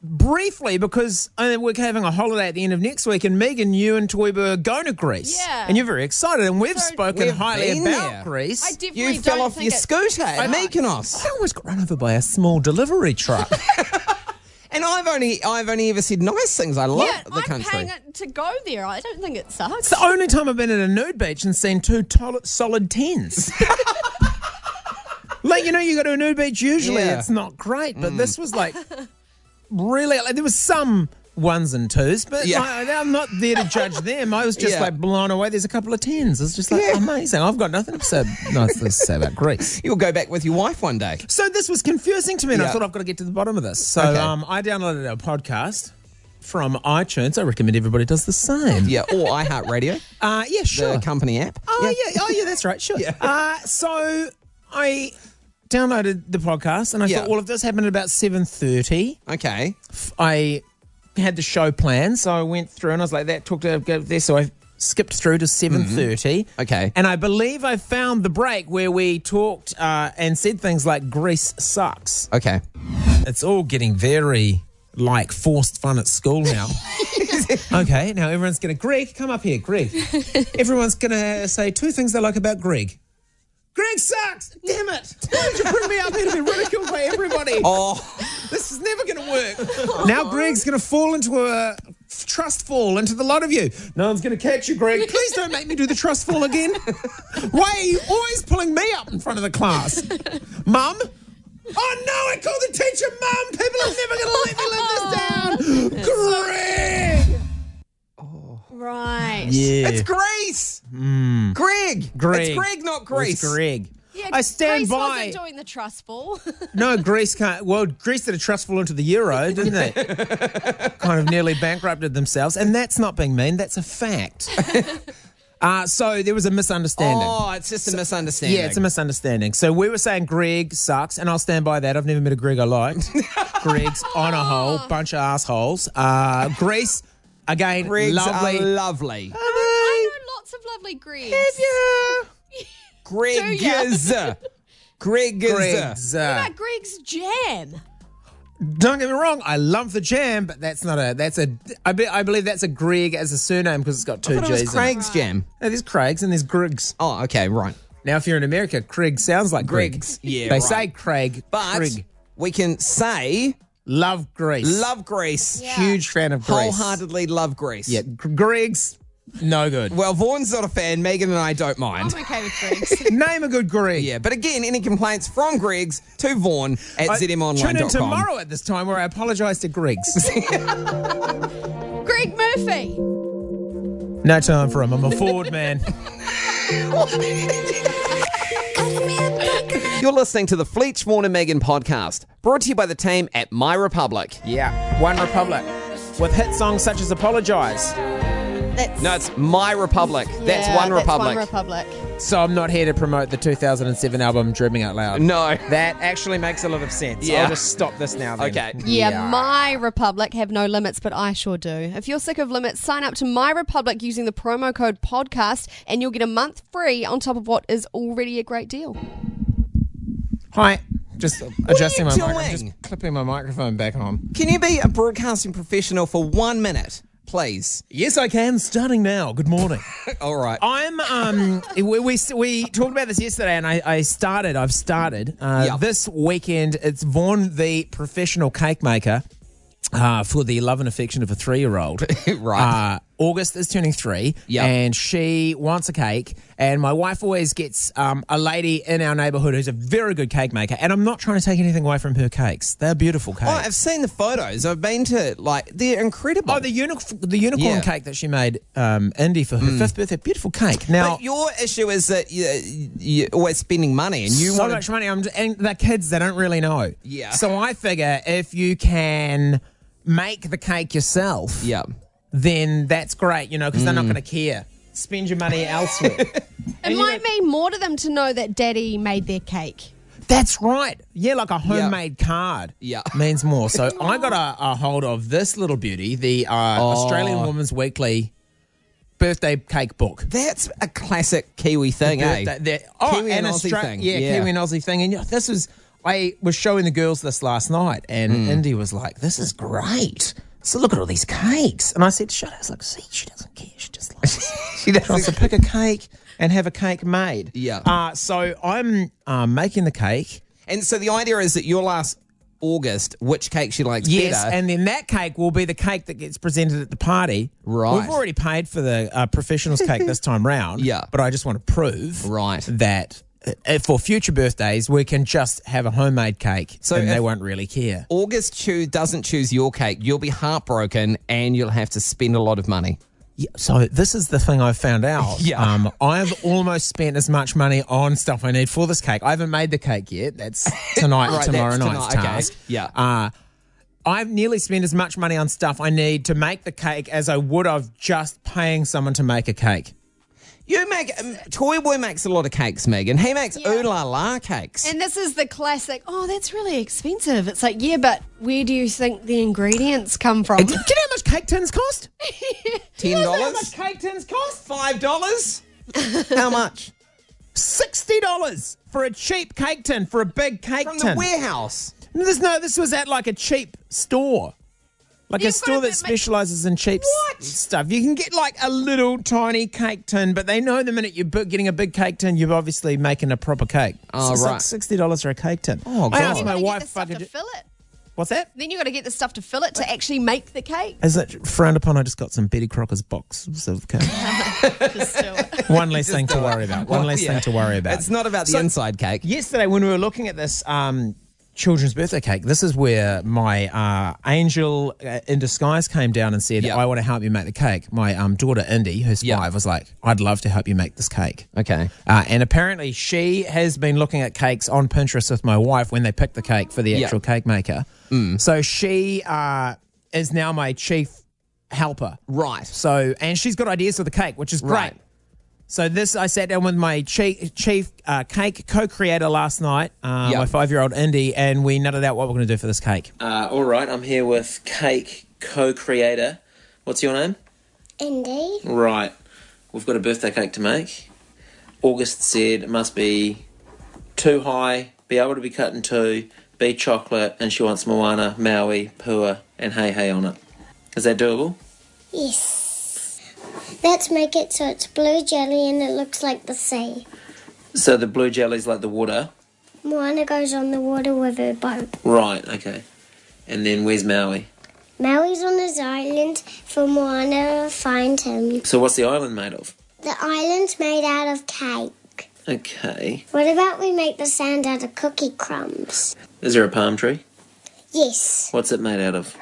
briefly, because uh, we're having a holiday at the end of next week, and Megan, you and Toyba are going to Greece. Yeah. And you're very excited, and we've So- spoken We've highly been about there. Greece. I definitely You fell don't off think your it- scooter at Mykonos. I almost got run over by a small delivery truck. And I've only I've only ever said nice things. I love Yeah, the I'm country. paying it to go there. I don't think it sucks. It's the only time I've been at a nude beach and seen two tol- solid tens. Like, you know, you go to a nude beach, usually Yeah. it's not great, but this was like really, like, there was some ones and twos, but Yeah. like, I'm not there to judge them. I was just Yeah. like blown away. There's a couple of tens. It's just like Yeah. amazing. I've got nothing to say, nice to say about Greece. You'll go back with your wife one day. So this was confusing to me, and I Yeah. thought I've got to get to the bottom of this. So Okay. um, I downloaded a podcast from iTunes. I recommend everybody does the same. Yeah, or iHeartRadio, Uh, yeah, sure. the company app. Oh yeah. oh yeah, that's right. Sure. Yeah. Uh, so I downloaded the podcast, and I Yeah. thought, well, if this happened at about seven thirty, Okay. I had the show planned, so I went through, and I was like, that took to go there, so I skipped through to seven thirty. Okay. And I believe I found the break where we talked uh, and said things like Greece sucks. Okay. It's all getting very like forced fun at school now. Okay, now everyone's going to, Greg, come up here, Greg. Everyone's going to say two things they like about Greg. Greg sucks! Damn it! Why did you bring me up here to be ridiculed by everybody? Oh, This is never going to work. Now Greg's going to fall into a trust fall into the lot of you. No one's going to catch you, Greg. Please don't make me do the trust fall again. Why are you always pulling me up in front of the class? Mum? Oh no, I called the teacher Mum. People are never going to let me live this down. Greg! Right. Yeah. it's Greece. Mm. Greg. Greg. It's Greg, not Greece. It's Greg. Yeah, I stand Greece by. wasn't doing the trust fall. No, Greece can't. Well, Greece did a trust fall into the euro, didn't they? Kind of nearly bankrupted themselves. And that's not being mean, that's a fact. uh, so there was a misunderstanding. Oh, it's just a misunderstanding. Yeah, it's a misunderstanding. So we were saying Greg sucks, and I'll stand by that. I've never met a Greg I liked. Greg's on a hole, bunch of assholes. Uh, Greece, again, Gregs lovely. are lovely. I know lots of lovely Gregs. Greg's. Greg's. Greg's. What Uh, about Greg's jam? don't get me wrong, I love the jam, but that's not a. That's a. I, be, I believe that's a Greg as a surname because it's got two I thought G's. it was in it. Craig's jam. No, there's Craig's and there's Griggs. Oh, okay, right. Now, if you're in America, Craig sounds like Greg. Greg's. Yeah, They right. say Craig, But Craig. we can say Love Greece. love Greece. Yeah. Huge fan of Greece. Wholeheartedly love Greece. Yeah, G- Greg's no good. Well, Vaughn's not a fan. Megan and I don't mind. I'm okay with Greg's. Name a good Greg. Yeah, but again, any complaints from Greg's to Vaughan at I- z m online Tune in dot com. tomorrow at this time where I apologise to Greg's. Greg Murphy. No time for him. I'm a Ford man. You're listening to the Fleet, Vaughan and Megan podcast, brought to you by the team at My Republic. Yeah, One Republic. With hit songs such as Apologise. That's, No, it's My Republic. That's yeah, One that's Republic. One Republic. So I'm not here to promote the two thousand seven album Dreaming Out Loud. No. That actually makes a lot of sense. Yeah. I'll just stop this now then. Okay. Yeah, My Republic have no limits, but I sure do. If you're sick of limits, sign up to My Republic using the promo code podcast and you'll get a month free on top of what is already a great deal. Hi. Just adjusting my you microphone. doing? Just clipping my microphone back on. Can you be a broadcasting professional for one minute, please? Yes, I can. Starting now. Good morning. All right. I'm um we, we we talked about this yesterday, and I, I started. I've started uh, Yep. this weekend. It's Vaughan, the professional cake maker, uh, for the love and affection of a three-year-old. Right. Uh, August is turning three, Yep. and she wants a cake. And my wife always gets um, a lady in our neighbourhood who's a very good cake maker. And I'm not trying to take anything away from her cakes. They're beautiful cakes. Oh, I've seen the photos. I've been to, like, they're incredible. Oh, the, uni- the unicorn Yeah. cake that she made, um, Indy, for her fifth birthday. Beautiful cake. Now, But your issue is that you, you're always spending money and you so want much money. I'm, and the kids, they don't really know. Yeah. So I figure if you can make the cake yourself, Yeah. then that's great, you know, because they're not going to care. Spend your money elsewhere. It might mean more to them to know that Daddy made their cake. That's right. Yeah, like a homemade card. Yeah. Means more. So I got a, a hold of this little beauty, the uh, Australian Woman's Weekly birthday cake book. That's a classic Kiwi thing, eh? Birthday- the- oh, Kiwi and Aussie Austra- thing. Yeah, Yeah. Kiwi and Aussie thing. And yeah, this was, I was showing the girls this last night, and Mm. Indy was like, "This is great. So look at all these cakes." And I said, "Shut up." I was like, "See, she doesn't care. She just likes She she wants to pick a cake and have a cake made." Yeah. Uh, so I'm uh, making the cake. And so the idea is that you'll ask August which cake she likes Yes, better. and then that cake will be the cake that gets presented at the party. Right. We've already paid for the uh, professionals cake this time round. Yeah. But I just want to prove Right. that uh, for future birthdays, we can just have a homemade cake So and they if- won't really care. August choo- doesn't choose your cake, you'll be heartbroken and you'll have to spend a lot of money. Yeah, so this is the thing I've found out. Yeah. Um, I've almost spent as much money on stuff I need for this cake. I haven't made the cake yet. That's tonight, Right, tomorrow that's night's tonight, okay. task. Yeah. Uh, I've nearly spent as much money on stuff I need to make the cake as I would of just paying someone to make a cake. You make, um, Toy Boy makes a lot of cakes, Megan. He makes Yeah. ooh la la cakes. And this is the classic, oh, that's really expensive. It's like, yeah, but where do you think the ingredients come from? Do you know how much cake tins cost? Ten You know how dollars? much cake tins cost? Five dollars? How much? Sixty dollars for a cheap cake tin, for a big cake From tin. the warehouse. This, no, this was at like a cheap store. Like a You've store got to that ma- specialises in cheap s- stuff. You can get like a little tiny cake tin, but they know the minute you're bu- getting a big cake tin, you're obviously making a proper cake. Oh, so it's like right. sixty dollars for a cake tin. Oh, I God. asked Then my you gotta wife get the if I stuff could to do- fill it. What's that? Then you got to get the stuff to fill it to actually make the cake. Is it frowned upon? I just got some Betty Crocker's boxes of cake. Just do it. One less thing do to it. worry about. One Well, less yeah. thing to worry about. It's not about the So- inside cake. Yesterday, when we were looking at this um, children's birthday cake, this is where my uh, angel uh, in disguise came down and said, Yeah. I want to help you make the cake. My um, daughter, Indy, who's Yeah. five, was like, I'd love to help you make this cake. Okay. Uh, and apparently she has been looking at cakes on Pinterest with my wife when they pick the cake for the Yeah. actual cake maker. So she uh, is now my chief helper. Right. So, and she's got ideas for the cake, which is great. Right. So this, I sat down with my chief, chief uh, cake co-creator last night, uh, Yep. my five-year-old Indy, and we nutted out what we're going to do for this cake. Uh, all right, I'm here with cake co-creator. What's your name? Indy. Right. We've got a birthday cake to make. August said it must be too high, be able to be cut in two, be chocolate, and she wants Moana, Maui, Pua, and Hey Hey on it. Is that doable? Yes. Let's make it so it's blue jelly and it looks like the sea. So the blue jelly's like the water. Moana goes on the water with her boat. Right, okay. And then where's Maui? Maui's on his island for Moana to find him. So what's the island made of? The island's made out of cake. Okay. What about we make the sand out of cookie crumbs? Is there a palm tree? Yes. What's it made out of?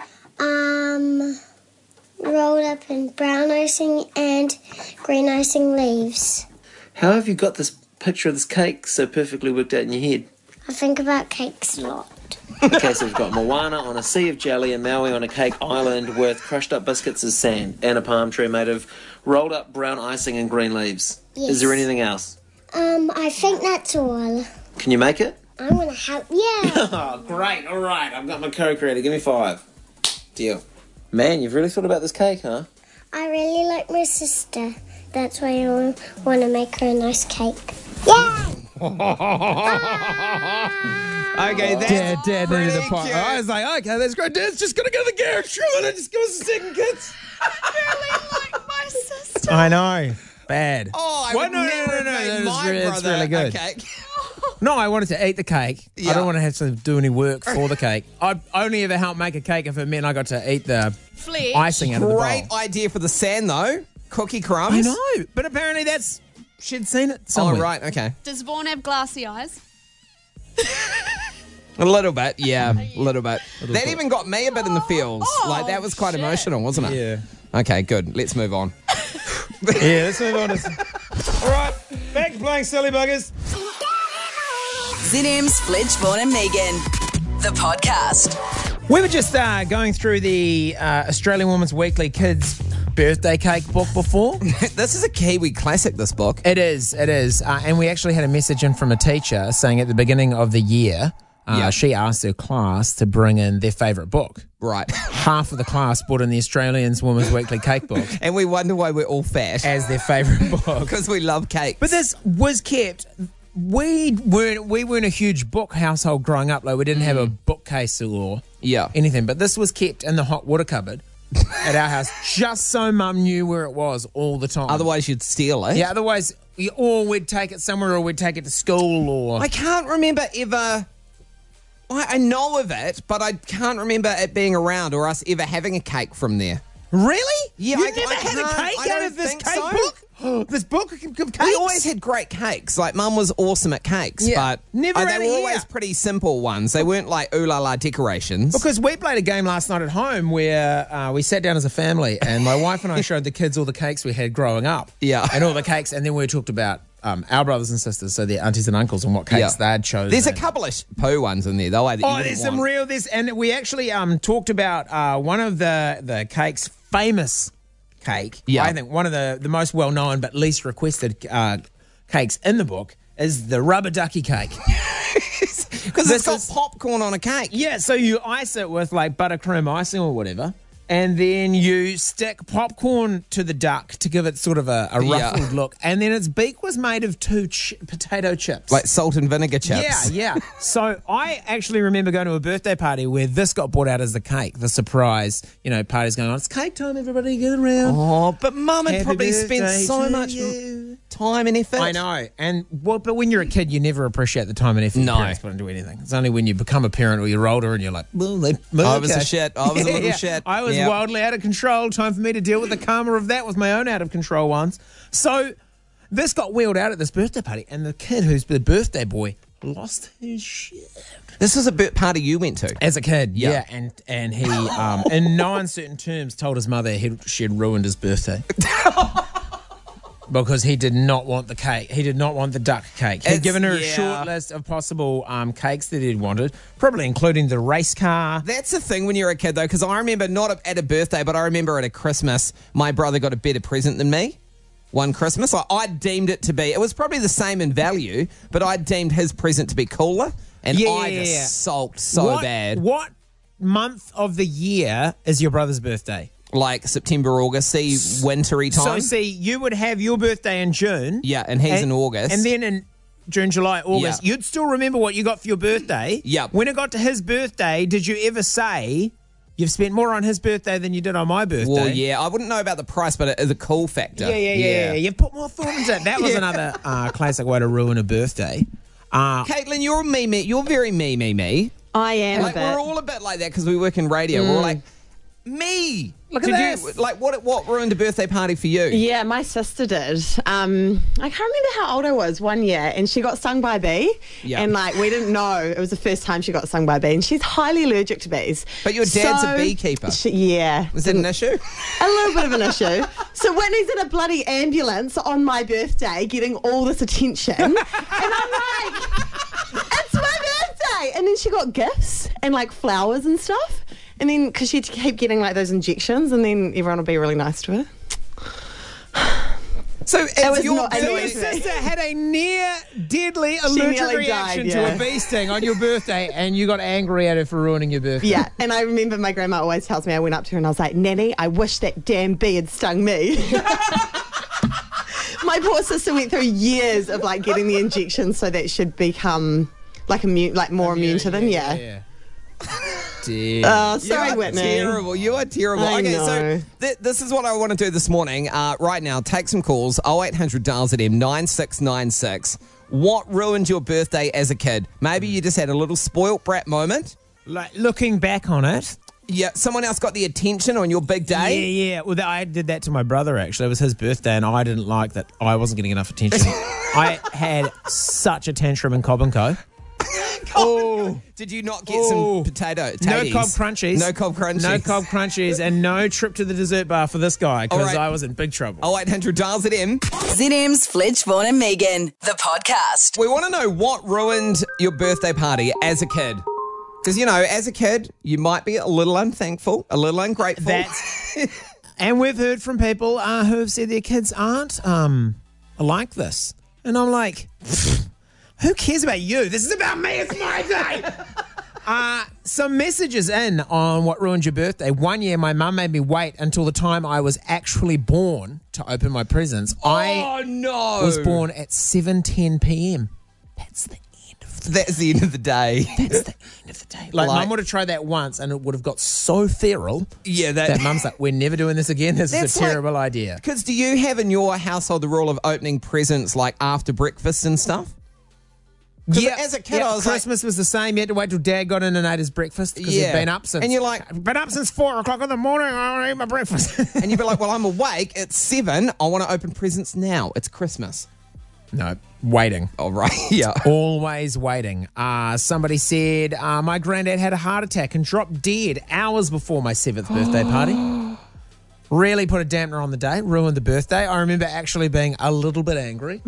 Um, rolled up in brown icing and green icing leaves. How have you got this picture of this cake so perfectly worked out in your head? I think about cakes a lot. Okay, so we've got Moana on a sea of jelly and Maui on a cake island with crushed up biscuits as sand and a palm tree made of rolled up brown icing and green leaves. Yes. Is there anything else? Um, I think that's all. Can you make it? I'm gonna help. Yeah. Oh, great. All right. I've got my co-creator. Give me five. Deal. Man, you've really thought about this cake, huh? I really like my sister. That's why I want to make her a nice cake. Yeah. Okay, that's Dad, Dad needed pretty a pot. cute. I was like, okay, that's great. Dad's just going to go to the garage. Sure, just give us a second, kids. Really like my sister. I know. Bad. Oh, I Well, would no, no, never no, have no, made that's my really- that's brother really good. a cake. No, I wanted to eat the cake. Yeah. I don't want to have to do any work for the cake. I'd only ever help make a cake if it meant I got to eat the Fledge. icing out of the bowl. Great idea for the sand, though. Cookie I crumbs. know, but apparently that's she'd seen it Oh, somewhere. right, okay. Does Vaughn have glassy eyes? A little bit, yeah, a little bit. that bit. even got me a bit in the feels. Oh, like, that was quite shit. emotional, wasn't it? Yeah. Okay, good. Let's move on. Yeah, let's move on. All right, back to playing silly buggers. Z M's Fledge, Vaughan and Megan. The podcast. We were just uh, going through the uh, Australian Women's Weekly Kids birthday cake book before. This is a Kiwi classic, this book. It is, it is. Uh, and we actually had a message in from a teacher saying at the beginning of the year, uh, Yeah. she asked her class to bring in their favourite book. Right. Half of the class brought in the Australian's Women's Weekly Cake book And we wonder why we're all fat. as their favourite book. Because we love cake. But this was kept we weren't we weren't a huge book household growing up. Like we didn't have a bookcase or Yeah. anything. But this was kept in the hot water cupboard at our house, just so Mum knew where it was all the time. Otherwise, you'd steal it. yeah. Otherwise, we, or we'd take it somewhere, or we'd take it to school, or I can't remember ever. I, I know of it, but I can't remember it being around or us ever having a cake from there. really? Yeah, you I- never I had can't- a I cake out don't of this think cake so. book. This book of cakes. We always had great cakes. Like, Mum was awesome at cakes, Yeah. but Never uh, had they a were year. always pretty simple ones. They weren't like ooh la la decorations. Because we played a game last night at home where uh, we sat down as a family and my wife and I showed the kids all the cakes we had growing up. Yeah. And all the cakes. And then we talked about um, our brothers and sisters, so their aunties and uncles, and what cakes Yeah. they'd chosen. There's a couple of sh- poo ones in there, though. eh, that you Oh, wouldn't there's some want. real this, and we actually um talked about uh, one of the the cakes, famous cake. Yeah. I think one of the the most well known but least requested uh, cakes in the book is the rubber ducky cake. Because it's This got is- popcorn on a cake. Yeah, so you ice it with like buttercream icing or whatever. And then you stick popcorn to the duck to give it sort of a, a Yeah. ruffled look. And then its beak was made of two ch- potato chips. Like salt and vinegar chips. Yeah, yeah. So I actually remember going to a birthday party where this got brought out as the cake, the surprise, you know, party's going on. It's cake time, everybody, get around. Oh, but Mum had Happy probably spent birthday so to much you. time and effort. I know. And well, but when you're a kid, you never appreciate the time and effort No. your parents put into anything. It's only when you become a parent or you're older and you're like, well, they, I was okay. a shit. I was a little Yeah, shit. I was Yep. wildly out of control. Time for me to deal with the karma of that with my own out of control ones. So this got wheeled out at this birthday party, and the kid who's the birthday boy lost his shit. This was a birthday party you went to. As a kid, Yeah. yeah, and and he, um, in no uncertain terms, told his mother he'd, she had ruined his birthday because he did not want the cake. He did not want the duck cake. He'd It's- given her a yeah. short list of possible um, cakes that he'd wanted, probably including the race car. That's the thing when you're a kid, though, because I remember not at a birthday, but I remember at a Christmas, my brother got a better present than me. One Christmas, like, I deemed it to be. It was probably the same in value, but I deemed his present to be cooler, and Yeah, I yeah, just yeah. sulked so what, bad. What month of the year is your brother's birthday? Like September, August, see, wintry So, time. see, you would have your birthday in June. Yeah, and he's in August. And then in June, July, August, Yeah. you'd still remember what you got for your birthday. Yep. When it got to his birthday, did you ever say, you've spent more on his birthday than you did on my birthday? Well, yeah, I wouldn't know about the price, but it is a cool factor. Yeah, yeah, yeah. yeah. You've put more thought into it. That was Yeah. another uh, classic way to ruin a birthday. Uh, Caitlin, you're me, me. You're very me, me, me. I am Like a bit. we're all a bit like that because we work in radio. We're all like, me. Look Did at you- this. Like, what? What ruined a birthday party for you? Yeah, my sister did. Um, I can't remember how old I was one year, and she got stung by a bee. Yeah. And like we didn't know it was the first time she got stung by a bee, and she's highly allergic to bees. But your dad's So- a beekeeper. She, yeah, Was it an issue? a little bit of an issue. So Whitney's in a bloody ambulance on my birthday, getting all this attention, and I'm like, "It's my birthday!" And then she got gifts and like flowers and stuff. And then, because she'd keep getting like those injections, and then everyone would be really nice to her. So was it's your not so your annoying. sister had a near deadly She allergic nearly reaction died, to yeah. a bee sting on your birthday, and you got angry at her for ruining your birthday. Yeah, and I remember my grandma always tells me, I went up to her and I was like, Nanny, I wish that damn bee had stung me. My poor sister went through years of like getting the injections so that she'd become like immune, like more immune to them. Yeah. Dear. Oh, sorry, you are Whitney. terrible. You are terrible. I okay, know. so th- this is what I want to do this morning. Uh, right now, take some calls. oh eight hundred D A L Z M nine six nine six. What ruined your birthday as a kid? Maybe you just had a little spoilt brat moment. Like looking back on it. Yeah, someone else got the attention on your big day. Yeah, yeah. Well, I did that to my brother, actually. It was his birthday, and I didn't like that I wasn't getting enough attention. I had such a tantrum in Cobb and Co. Oh, did you not get Oh. some potato? No taties? Cobb Crunchies. No Cobb Crunchies. No Cobb Crunchies, and no trip to the dessert bar for this guy, All because right. I was in big trouble. oh eight hundred D A L Z M. Z M's Fletch, Vaughan and Megan, the podcast. We want to know what ruined your birthday party as a kid. Because, you know, as a kid, you might be a little unthankful, a little ungrateful. That's, and we've heard from people uh, who have said their kids aren't um, like this. And I'm like, who cares about you? This is about me. It's my day. Uh, some messages in on what ruined your birthday. One year, my mum made me wait until the time I was actually born to open my presents. I oh, no. was born at seven ten p.m. That's the That's the end of the day. That's the end of the day. Like, Like- Mum would have tried that once and it would have got so feral Yeah, that. that Mum's like, we're never doing this again. This That's is a like- terrible idea. Because do you have in your household the rule of opening presents like after breakfast and stuff? 'Cause as a kid, yeah, I was like- Christmas was the same. You had to wait till Dad got in and ate his breakfast because Yeah. he'd been up since. And you're like- been up since four o'clock in the morning. I want to eat my breakfast. And you'd be like, well, I'm awake. It's seven. I want to open presents now. It's Christmas. No, waiting. Oh, right. Yeah. Always waiting. Uh, somebody said, uh, my granddad had a heart attack and dropped dead hours before my seventh birthday party. Really put a dampener on the day, ruined the birthday. I remember actually being a little bit angry.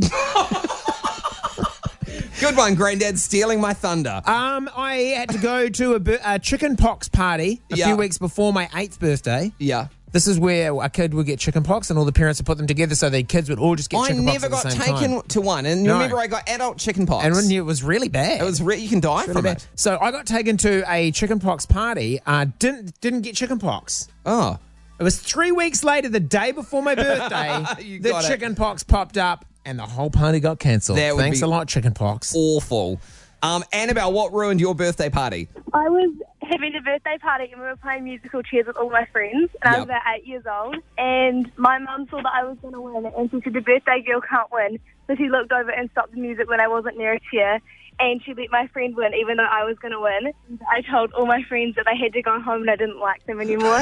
Good one, Granddad, stealing my thunder. Um, I had to go to a, bir- a chicken pox party a Yeah. few weeks before my eighth birthday. Yeah. This is where a kid would get chicken pox and all the parents would put them together so the kids would all just get I chicken pox never at the got same taken time. to one. And No. remember, I got adult chicken pox. And when you, it was really bad. It was re- you can die Really from bad. it. So I got taken to a chicken pox party. Uh, didn't didn't get chicken pox. Oh. It was three weeks later, the day before my birthday, You the got it. chicken pox popped up and the whole party got cancelled. That would Thanks be a lot, chicken pox. Awful. Um, Annabelle, what ruined your birthday party? I was having a birthday party and we were playing musical chairs with all my friends, and I was Yep. about eight years old, and my mum saw that I was going to win, and she said the birthday girl can't win, so she looked over and stopped the music when I wasn't near a chair, and she let my friend win even though I was going to win. And I told all my friends that they had to go home and I didn't like them anymore.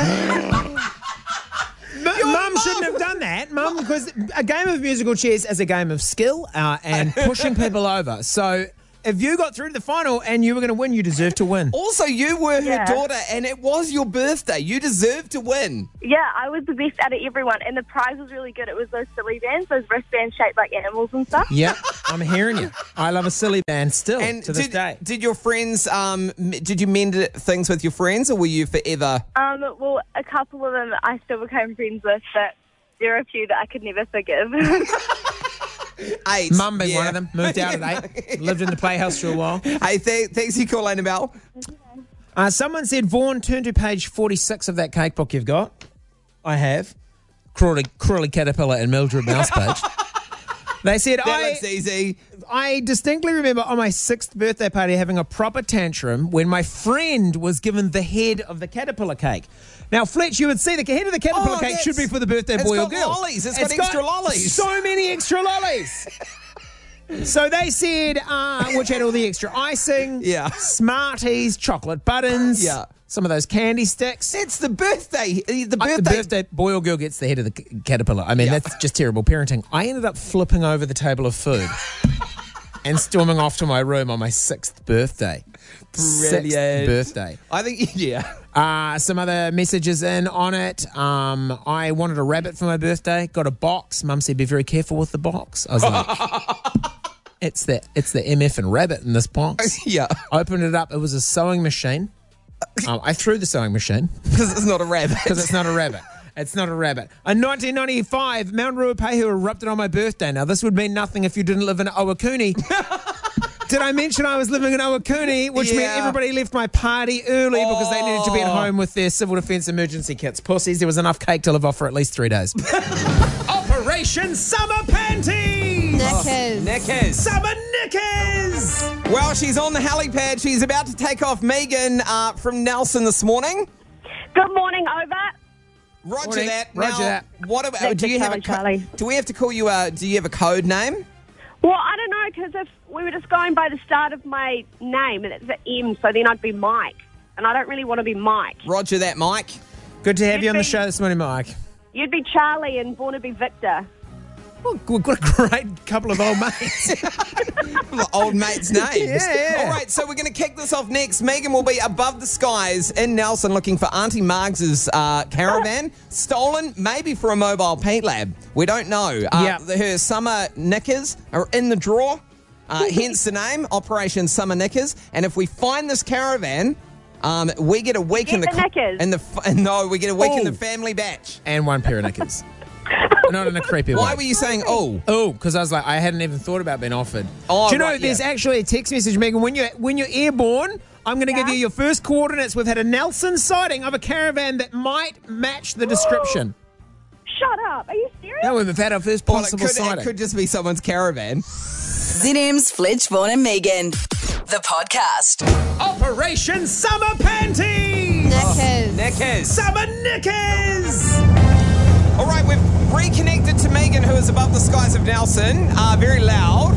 Mum, Mum shouldn't have done that, Mum, because a game of musical chairs is a game of skill uh, and pushing people over. So if you got through to the final and you were going to win, you deserve to win. Also, you were her Yeah. daughter, and it was your birthday. You deserve to win. Yeah, I was the best out of everyone, and the prize was really good. It was those silly bands, those wristbands shaped like animals and stuff. Yep, I'm hearing you. I love a silly band still And to this did, day. did your friends, um, m- did you mend things with your friends, or were you forever? Um, well, a couple of them I still became friends with, but there are a few that I could never forgive. Eight. Mum being yeah. one of them, moved out at eight, lived in the playhouse for a while. Hey, th- thanks you call, Annabelle. Uh, someone said, Vaughan, turn to page forty-six of that cake book you've got. I have. Crawley, Crawley Caterpillar and Mildred Mouse page. They said, That I, looks easy. I distinctly remember on my sixth birthday party having a proper tantrum when my friend was given the head of the caterpillar cake. Now, Fletch, you would see the head of the caterpillar Oh, cake that's- should be for the birthday it's boy or got girl. lollies. It's got extra lollies. So many extra lollies. So they said, uh, which had all the extra icing, Yeah. Smarties, chocolate buttons, Yeah. some of those candy sticks. It's the birthday. The Uh, birthday. the birthday boy or girl gets the head of the c- caterpillar. I mean, Yeah. that's just terrible parenting. I ended up flipping over the table of food and storming off to my room on my sixth birthday. Sixth Brilliant. birthday. I think, yeah. Uh, some other messages in on it. Um, I wanted a rabbit for my birthday. Got a box. Mum said, be very careful with the box. I was like, it's the, it's the M F and rabbit in this box. Yeah. Opened it up. It was a sewing machine. Um, I threw the sewing machine. Because it's not a rabbit. Because it's not a rabbit. It's not a rabbit. In nineteen ninety-five, Mount Ruapehu erupted on my birthday. Now, this would mean nothing if you didn't live in Owakuni. Did I mention I was living in Owakuni, which meant Yeah. everybody left my party early because they needed to be at home with their civil defence emergency kits. Pussies, there was enough cake to live off for at least three days. Operation Summer Panties! Knickers. Knickers. Summer Knickers! Well, she's on the helipad. She's about to take off. Megan uh, from Nelson this morning. Good morning, over. Roger Morning. that. Roger Now, that. What about? That's Do you the have a? Charlie, Co- Charlie. do we have to call you? A, do you have a code name? Well, I don't know, because if we were just going by the start of my name, and it's an M, so then I'd be Mike. And I don't really want to be Mike. Roger that, Mike. Good to have you on the You'd be- show this morning, Mike. You'd be Charlie and Vaughan would be Victor. Oh, we've got a great couple of old mates. Old mates' names. Yeah, yeah. All right, so we're going to kick this off next. Megan will be above the skies in Nelson looking for Auntie Margs' uh, caravan. Stolen, maybe for a mobile paint lab. We don't know. Uh, Yeah. the- Her summer knickers are in the drawer, uh, hence the name, Operation Summer Knickers. And if we find this caravan, um, we get a week Get in the... the knickers. In the f- no, we get a week in Oh. the family batch. And one pair of knickers. Not in a creepy way. Why were you saying, oh? Oh, because I was like, I hadn't even thought about being offered. Oh, Do you know, right, there's yeah. actually a text message, Megan. When you're, when you're airborne, I'm going to give Yeah. you your first coordinates. We've had a Nelson sighting of a caravan that might match the description. Shut up. Are you serious? No, we've had our first Well, it possible could, it sighting. could just be someone's caravan. Z M's Fletch, Vaughan and Megan. The podcast. Operation Summer Panties! Knickers. Knickers. Summer Knickers! All right, we've reconnected to Megan, who is above the skies of Nelson. Uh, very loud.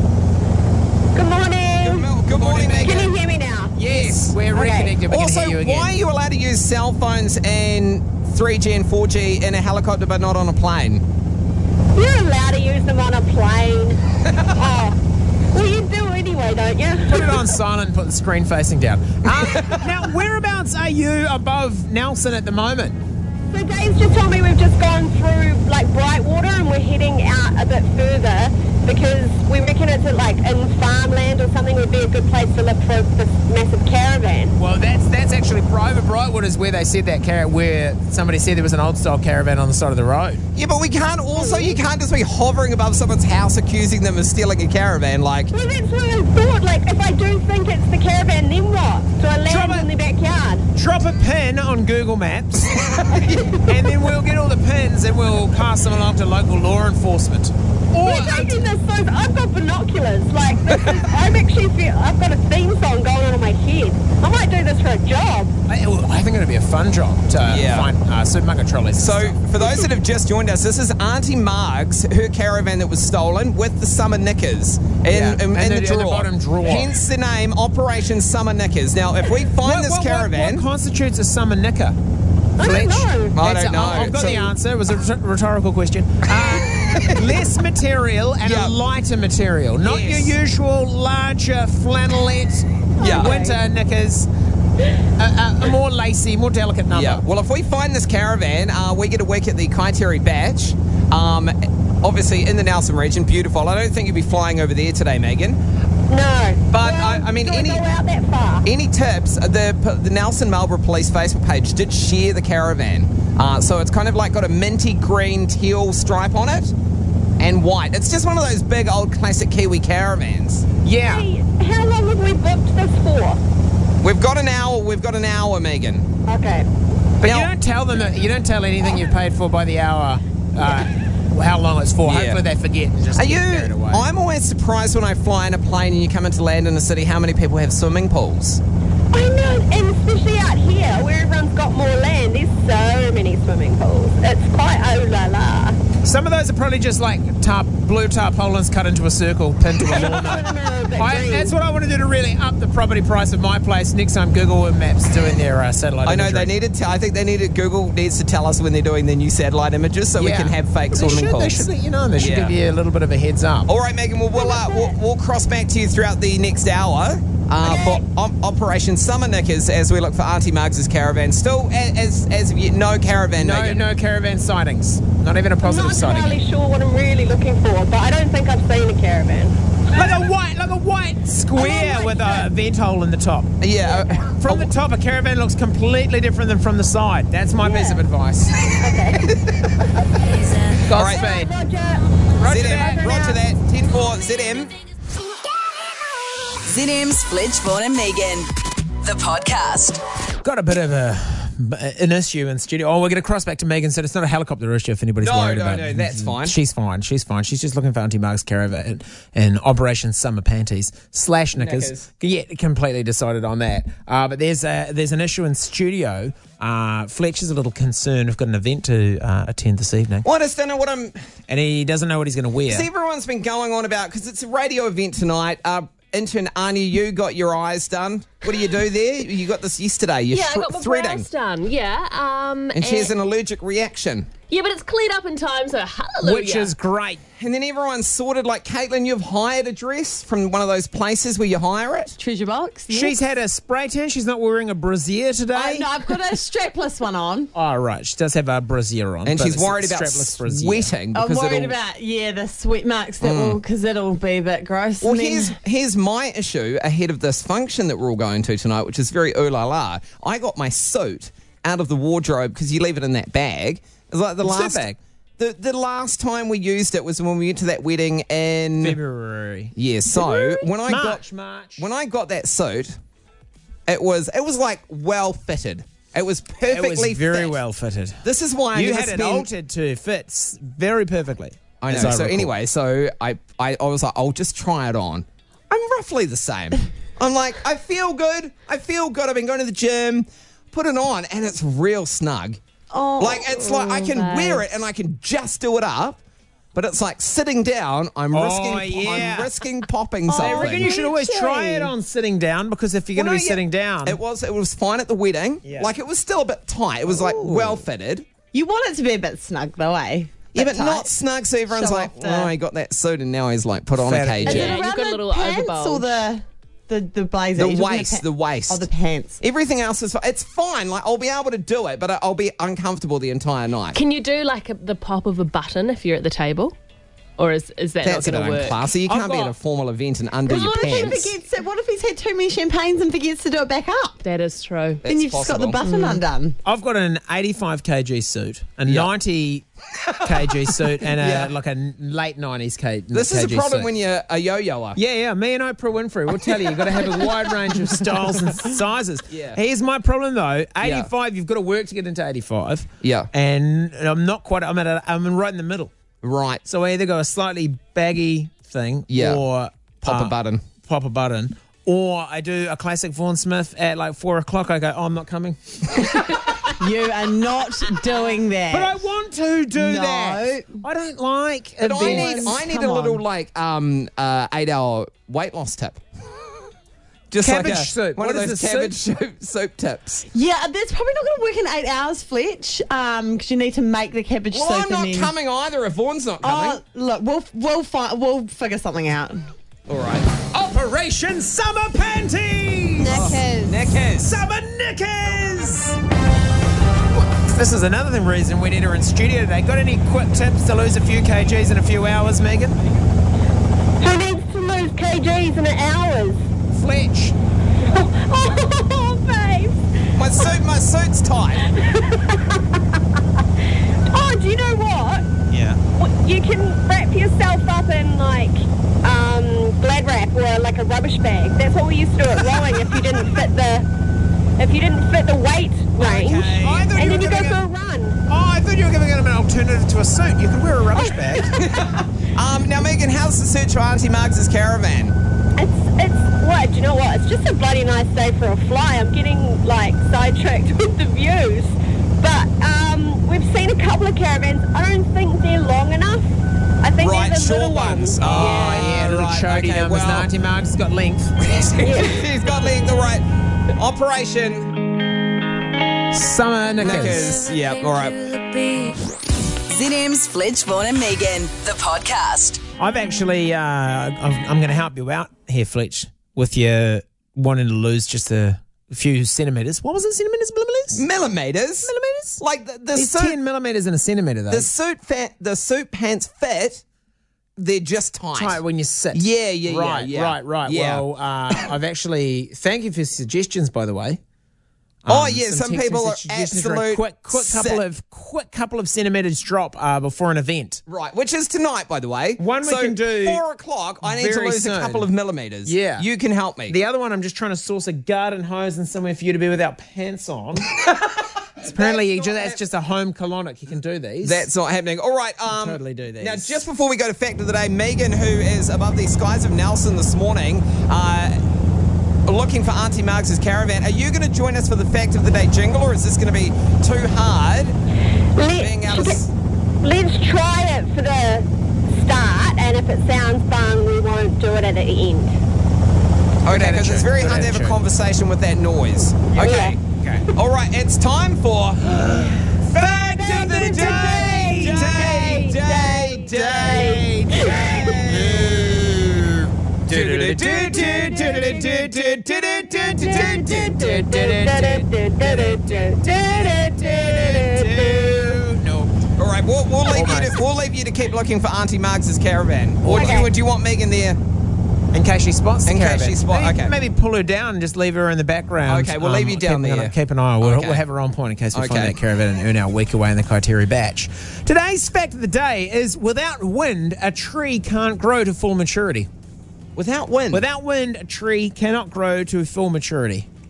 Good morning. Good, mo- good morning, Megan. Can you hear me now? Yes, we're Okay. reconnected. We Also, can hear you again. why are you allowed to use cell phones and three G and four G in a helicopter but not on a plane? You're allowed to use them on a plane. Oh, well, you do anyway, don't you? Put it on silent and put the screen facing down. Um, now, whereabouts are you above Nelson at the moment? So Dave's just told me we've just gone through like Brightwater and we're heading out a bit further because we reckon it's like in farmland or something would be a good place to live for this massive caravan. Well, that's that's actually private. Brightwood is where they said that car- where somebody said there was an old style caravan on the side of the road. Yeah, but we can't also, you can't just be hovering above someone's house accusing them of stealing a caravan. Like, Well, that's what I thought. Like, if I do think it's the caravan, then what? Do I Drop land it. in the backyard? Drop a pin on Google Maps, and then we'll get all the pins and we'll pass them along to local law enforcement. Or We're taking this so. I've got binoculars. Like, this is, I'm actually. Feel, I've got a theme song going on in my head. I might do this for a job. I, I think it'd be a fun job to Yeah. find uh, supermarket trolleys. so for those that have just joined us, this is Auntie Marg's, her caravan that was stolen with the summer knickers in, Yeah, in, and in the- the, in the drawer. bottom drawer. Hence the name Operation Summer Knickers. Now, if we find what, this what, caravan... What, what constitutes a summer knicker? I don't Fletch? know. I That's don't a- know. I've got So- the answer. It was a rhet- rhetorical question. Uh, less material and Yeah. a lighter material. Not Yes. your usual larger flannelette Yeah. winter knickers. A, a, a more lacy, more delicate number. Yeah, well, if we find this caravan, uh, we get a week at the Kaiteri Batch. Um, obviously, in the Nelson region, beautiful. I don't think you'll be flying over there today, Megan. No. But, well, I- I mean, do any- go out that far? Any tips? The the Nelson Marlborough Police Facebook page did share the caravan. Uh, so it's kind of like got a minty green teal stripe on it and white. It's just one of those big old classic Kiwi caravans. Yeah. Hey, how long have we booked this for? We've got an hour. We've got an hour, Megan. Okay. But Now- you don't tell them. You don't tell anything you've paid for by the hour. Uh, how long it's for? Yeah. Hopefully they forget and just Are get you? carried away. I'm always surprised when I fly in a plane and you come into land in a city how many people have swimming pools. I know, and especially out here where everyone's got more land, there's so many swimming pools. It's quite oh la la. Some of those are probably just like tarp, blue tarpaulins cut into a circle, pinned to a lawn. I don't know, but I, green. that's what I want to do to really up the property price of my place next time Google Maps doing their uh, satellite I know imagery. they needed. To, I think they needed. Google needs to tell us when they're doing their new satellite images so we Yeah. can have fake They swimming should, pools. they should let you know. They should Yeah. give you a little bit of a heads up. All right, Megan. Well, we'll, uh, we'll we'll cross back to you throughout the next hour uh, for op- Operation Summer Knickers as we look for Auntie Margs' caravan. Still, a- as as of yet, no caravan. No, Megan. no caravan sightings. Not even a I'm positive not sighting. entirely sure what I'm really looking for, but I don't think I've seen a caravan. Like a white, like a white square with a vent hole in the top. Yeah. uh, From the top, a caravan looks completely different than from the side. That's my piece of advice. Okay. All right. Godspeed. Roger. Roger Z M. that. Roger that. ten four Z M. Z M's Fletch, Vaughan and Megan. The podcast. Got a bit of a an issue in studio. Oh, we're going to cross back to Megan. So it's not a helicopter issue if anybody's No, worried no, about no, it. that's fine. She's fine. She's fine. She's just looking for Auntie Marg's caravan and Operation Summer Panties slash knickers. Knickers. Yeah, completely decided on that. Uh, but there's a, there's an issue in studio. Uh, Fletch is a little concerned. We've got an event to uh, attend this evening. Well, I just don't know what I'm. And he doesn't know what he's going to wear. See, everyone's been going on about because it's a radio event tonight. Uh, intern Anya, you got your eyes done. What do you do there? You got this yesterday. You're Yeah, I thr- got my threading. brows done. Yeah. Um, And she has an allergic reaction. yeah, but it's cleared up in time, so hallelujah. Which is great. And then everyone's sorted like, Caitlin, you've hired a dress from one of those places where you hire it? Treasure box. Yes. She's had a spray tan. She's not wearing a brassiere today. Oh, no, I've got a strapless one on. Oh, right. She does have a brassiere on. And but she's it's a worried about strapless brassiere. sweating I'm because worried it'll... about, yeah, the sweat marks that Mm. will, because it'll be a bit gross. Well, and then- here's, here's my issue ahead of this function that we're all going to tonight, which is very ooh la la. I got my suit out of the wardrobe because you leave it in that bag. It's like the Suit last bag? The, the last time we used it was when we went to that wedding in February. Yeah, so when I March, got March. when I got that suit, it was it was like well fitted. It was perfectly It was very fit. well fitted. This is why you I had never it spend- altered to fit s- very perfectly. I know. as So recall. anyway, so I, I, I was like, I'll just try it on. I'm roughly the same. I'm like, I feel good. I feel good. I've been going to the gym, put it on, and it's real snug. Oh, like, it's like I can wear it and I can just do it up. But it's like sitting down, I'm Oh, risking yeah. I'm risking popping I something. reckon you should always try it on sitting down, because if you're going to Well, be no, yeah. sitting down, It was it was fine at the wedding. Yeah. Like, it was still a bit tight. It was like well fitted. You want it to be a bit snug, though, eh? Yeah, Bit but tight. not snug, so everyone's Show like, off the- oh, he got that suit and now he's like put on a Fat- K G. Is it Yeah, around you've got a the little pants overbulge. or the the the blazer? The You're talking waist, pa- the waist. Oh, the pants. Everything else is fine. It's fine. Like, I'll be able to do it, but I'll be uncomfortable the entire night. Can you do like a, the pop of a button if you're at the table? Or is, is that That's a not bit going to work? unclassy. You I've can't be at got- a formal event and under your What if he pants. forgets? What if he's had too many champagnes and forgets to do it back up? That is true. Then you've just got the button undone. I've got an eighty-five kilogram suit, a Yeah. ninety kilogram suit, and a Yeah. like a late nineties K. This is a kg problem suit. when you're a yo-yoer. Yeah, yeah. Me and Oprah Winfrey will tell you, you've got to have a wide range of styles and sizes. Yeah. Here's my problem though: eighty-five. You've got to work to get into eighty-five. Yeah. And I'm not quite. I'm at. A, I'm right in the middle. Right. So I either go a slightly baggy thing, Yeah. or Pop a uh, button. pop a button, or I do a classic Vaughan Smith at like four o'clock. I go, oh, I'm not coming. You are not doing that. But I want to do No. that. I don't like But I need, events. I need Come a little, on. like, um, uh, eight-hour weight loss tip. Just Cabbage like a, soup. One What of is those the cabbage soup? soup, soup tips. Yeah, that's probably not going to work in eight hours, Fletch, because you need to make the cabbage Well, soup. I'm not and then... coming either if Vaughan's not coming. Oh, look, we'll we'll find we'll figure something out. All right. Operation Summer Panties! Knickers. Knickers. Summer Knickers! This is another reason we need her in studio today. Got any quick tips to lose a few kgs in a few hours, Megan? Who needs to lose kgs in hours? Fletch. Oh, babe. My suit, my suit's tight. Oh, do you know what? Yeah. Well, you can wrap yourself up in like um, glad wrap or like a rubbish bag. That's what we used to do at rowing if you didn't fit the if you didn't fit the weight range, Okay. I thought and you then were you go giving for it- a run. Oh, I thought you were giving him an alternative to a suit. You could wear a rubbish bag. Um, now, Megan, how's the search for Auntie Margs' caravan? It's it's what? Do you know what? It's just a bloody nice day for a fly. I'm getting like sidetracked with the views, but um, we've seen a couple of caravans. I don't think they're long enough. I think Right, they're the short little ones. ones. Oh, yeah, little right, chody okay, numbers. well- Auntie Margs has got length. He's got length, all right. Operation Summer Knickers. Knickers. Yeah, all right. Z M's Fledge, Vaughan and Megan, the podcast. I've actually, uh, I'm, I'm going to help you out here, Fletch, with your wanting to lose just a few centimetres. What was it, centimetres, millimetres? Millimeters. Millimetres? Like the, the There's suit, ten millimetres in a centimetre, though. the suit, fa- the suit pants fit. They're just tight. Tight when you sit. Yeah, yeah, yeah, right, yeah. Right, right, Yeah. Well, uh, I've actually, thank you for suggestions, by the way. Oh Um, yeah, some, text people are message suggestions for a absolute quick, quick couple sick. of quick couple of centimetres drop uh, before an event. Right, which is tonight, by the way. One we so can do four o'clock. I need to very lose soon. a couple of millimeters. Yeah. you can help me. The other one, I'm just trying to source a garden hose and somewhere for you to be without pants on. Apparently, you That's ju- not that's just a home colonic. You can do these. That's not happening. All right. Um, totally do these. Now, just before we go to Fact of the Day, Megan, who is above the skies of Nelson this morning, uh, looking for Auntie Margs' caravan, are you going to join us for the Fact of the Day jingle, or is this going to be too hard? Being able to s- Let's try it for the start, and if it sounds fun, we won't do it at the end. Okay, because it's very Good hard to have a attitude. conversation with that noise. Okay. Okay. All right, it's time for Fact of the Day! Day! Day! Day! No. All right, we'll, we'll leave you to we'll leave you to keep looking for Auntie Margs' caravan. Or do, Okay. you, do you want Megan there? In case she spots the In case caravan. she spot- maybe, okay. Maybe pull her down and just leave her in the background. Okay, we'll leave you down keep an- there. Keep an eye on. We'll, Okay. we'll have her on point in case we Okay. find that caravan and earn our week away in the Kaiteri batch. Today's fact of the day is: without wind, a tree can't grow to full maturity. Without wind. Without wind, a tree cannot grow to full maturity.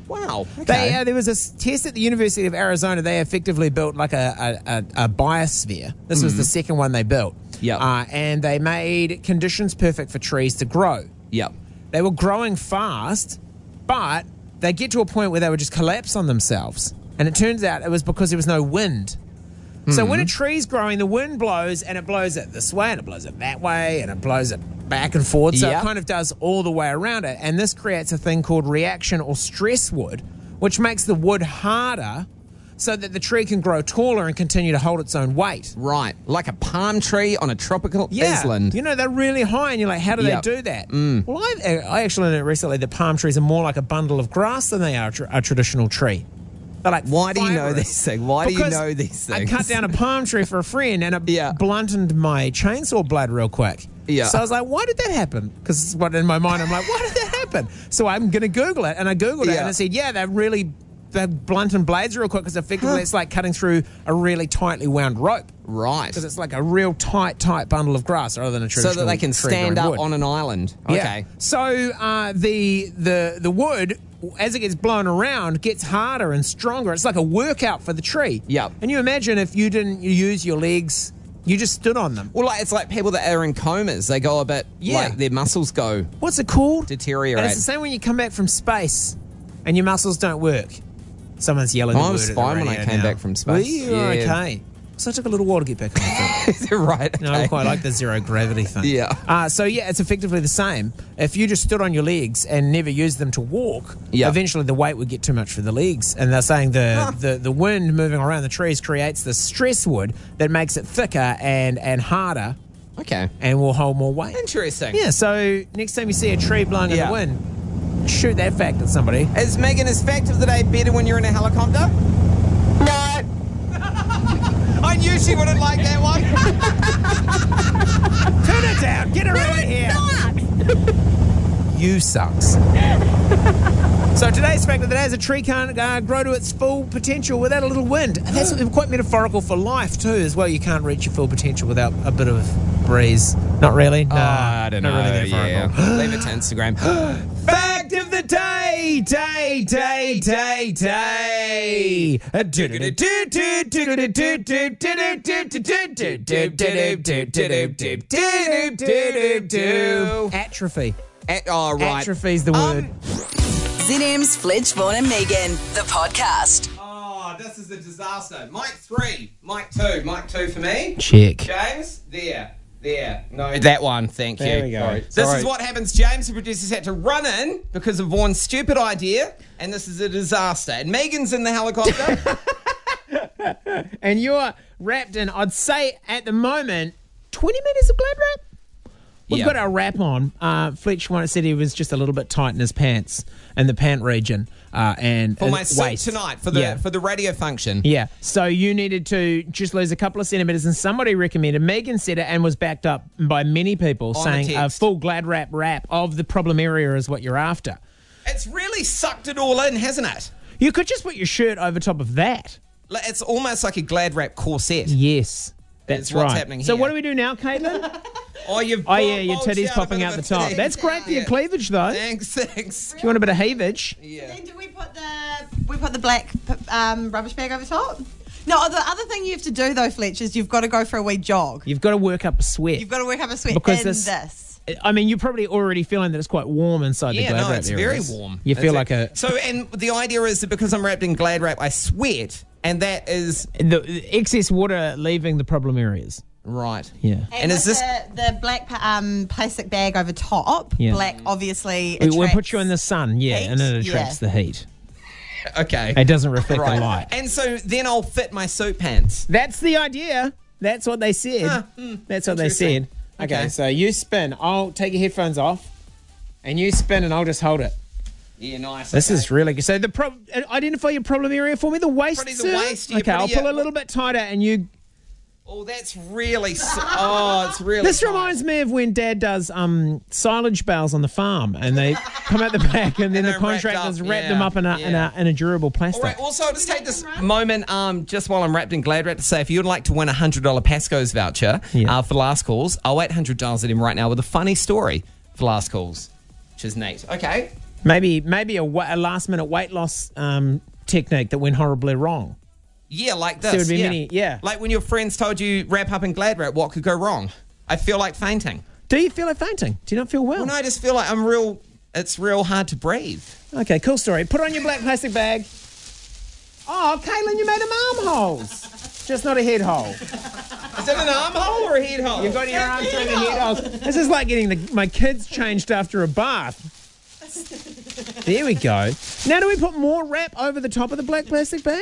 Wow. Okay. They, uh, there was a s- test at the University of Arizona. They effectively built like a, a, a, a biosphere. This was Mhm. the second one they built. Yep. Uh, and they made conditions perfect for trees to grow. Yep. They were growing fast, but they get to a point where they would just collapse on themselves. And it turns out it was because there was no wind. So when a tree's growing, the wind blows, and it blows it this way, and it blows it that way, and it blows it back and forth. So Yeah. it kind of does all the way around it. And this creates a thing called reaction or stress wood, which makes the wood harder so that the tree can grow taller and continue to hold its own weight. Right. Like a palm tree on a tropical Yeah. island. You know, they're really high, and you're like, how do Yep. they do that? Mm. Well, I, I actually learned recently that palm trees are more like a bundle of grass than they are a, tr- a traditional tree. They're like, Why do you know fibrous. these things? Why do you Because know these I things? cut down a palm tree for a friend, and it Yeah. blunted my chainsaw blade real quick. Yeah. So I was like, why did that happen? Because what in my mind, I'm like, why did that happen? So I'm going to Google it, and I Googled it, Yeah. and it said, yeah, they're really they're blunting blades real quick because effectively Huh. it's like cutting through a really tightly wound rope. Right. Because it's like a real tight, tight bundle of grass rather than a So traditional that they can tree stand growing up wood. on an island. Yeah. Okay. So uh, the the the wood, as it gets blown around, gets harder and stronger. It's like a workout for the tree. Yep. And you imagine if you didn't use your legs, you just stood on them. Well, like, it's like people that are in comas. They go a bit, Yeah. like their muscles go What's it called? deteriorate. And it's the same when you come back from space and your muscles don't work. Someone's yelling. I the was word at the fine when I radio came now. back from space. Were you? Yeah. Okay. So it took a little while to get back on the Is it right? No, I Okay. quite like the zero gravity thing. Yeah. Uh, so, yeah, it's effectively the same. If you just stood on your legs and never used them to walk, Yeah. eventually the weight would get too much for the legs. And they're saying the, the, the wind moving around the trees creates this stress wood that makes it thicker and, and harder Okay. and will hold more weight. Interesting. Yeah, so next time you see a tree blowing in Yeah. the wind, shoot that fact at somebody. Is Megan, is fact of the day better when you're in a helicopter? No. I knew she wouldn't like that one. Turn it down. Get her out of here. You sucks. So today's fact of the day is a tree can't uh, grow to its full potential without a little wind. And that's quite metaphorical for life too, as well. You can't reach your full potential without a bit of breeze. Not really. No, Oh, I don't know. not really yeah. metaphorical. Leave it to Instagram. Fact of the day, day, day, day, day. Atrophy. At, oh, right. Atrophy's the word. Um, Z M's Fledge, Vaughan and Megan, the podcast. Oh, this is a disaster. Mic three, mic two, mic two for me. Check. James, there, there. No, that one. Thank you. There we go. Sorry. This Sorry. is what happens. James, the producers, had to run in because of Vaughan's stupid idea, and this is a disaster. And Megan's in the helicopter. And you're wrapped in, I'd say at the moment, twenty metres of glad wrap. We've Yeah. got our wrap on. Uh, Fletch once said he was just a little bit tight in his pants, in the pant region. Uh, and For uh, my suit waist. tonight, for the Yeah. for the radio function. Yeah, so you needed to just lose a couple of centimetres, and somebody recommended, Megan said it, and was backed up by many people, On saying the a text. full glad wrap wrap of the problem area is what you're after. It's really sucked it all in, hasn't it? You could just put your shirt over top of that. Like, it's almost like a glad wrap corset. Yes, that's It's what's right. happening So here. what do we do now, Caitlin? Oh, you've Oh yeah, your bulged titties out a popping bit out of the a top. titty. That's great for your Yeah. cleavage, though. Thanks, thanks. If you want a bit of heavage. Yeah. Then do we put the we put the black um, rubbish bag over top? No, the other thing you have to do though, Fletch, is you've got to go for a wee jog. You've got to work up a sweat. You've got to work up a sweat Because in this- this. I mean, you're probably already feeling that it's quite warm inside the Yeah, glad no, wrap it's areas. very warm. You feel That's like it. a So, and the idea is that because I'm wrapped in glad wrap, I sweat, and that is the excess water leaving the problem areas. right. Yeah. And, And is with this- the, the black pa- um, plastic bag over top? Yeah. Black obviously. We, we'll put attracts- you in the sun, yeah, heat, and it attracts yeah. the heat. Okay. It doesn't reflect Right. the light. And so then I'll fit my suit pants. That's the idea. That's what they said. Ah, hmm, That's what they interesting. said. Okay, Okay. so you spin. I'll take your headphones off, and you spin, and I'll just hold it. Yeah, nice. This okay. is really good. So the pro- identify your problem area for me. The waist. Pretty the sir? waist, yeah, Okay, I'll pretty, pull yeah. a little bit tighter, and you. Oh, that's really. s oh, it's really. This tight. reminds me of when Dad does um, silage bales on the farm, and they come out the back, and then And the they're wrapped contractors up, wrap yeah, them up in a, in yeah. a in a durable plastic. All right. Also, I'll just take this moment, um, just while I'm wrapped in glad wrap, to say if you'd like to win a hundred dollar Pasco's voucher Yeah. uh, for last calls, oh eight hundred dials it in right now with a funny story for last calls, which is neat. Okay, Maybe maybe a, wa- a last minute weight loss um, technique that went horribly wrong. Yeah, like this. There would be yeah. many, yeah. Like when your friends told you wrap up in Glad wrap, what could go wrong? I feel like fainting. Do you feel like fainting? Do you not feel well? Well, no, I just feel like I'm real. It's real hard to breathe. Okay, cool story. Put on your black plastic bag. Oh, Caitlin, you made them armholes. Just not a head hole. Is it an armhole or a head hole? You've got your arm through the head holes. This is like getting the, my kids changed after a bath. There we go. Now, do we put more wrap over the top of the black plastic bag?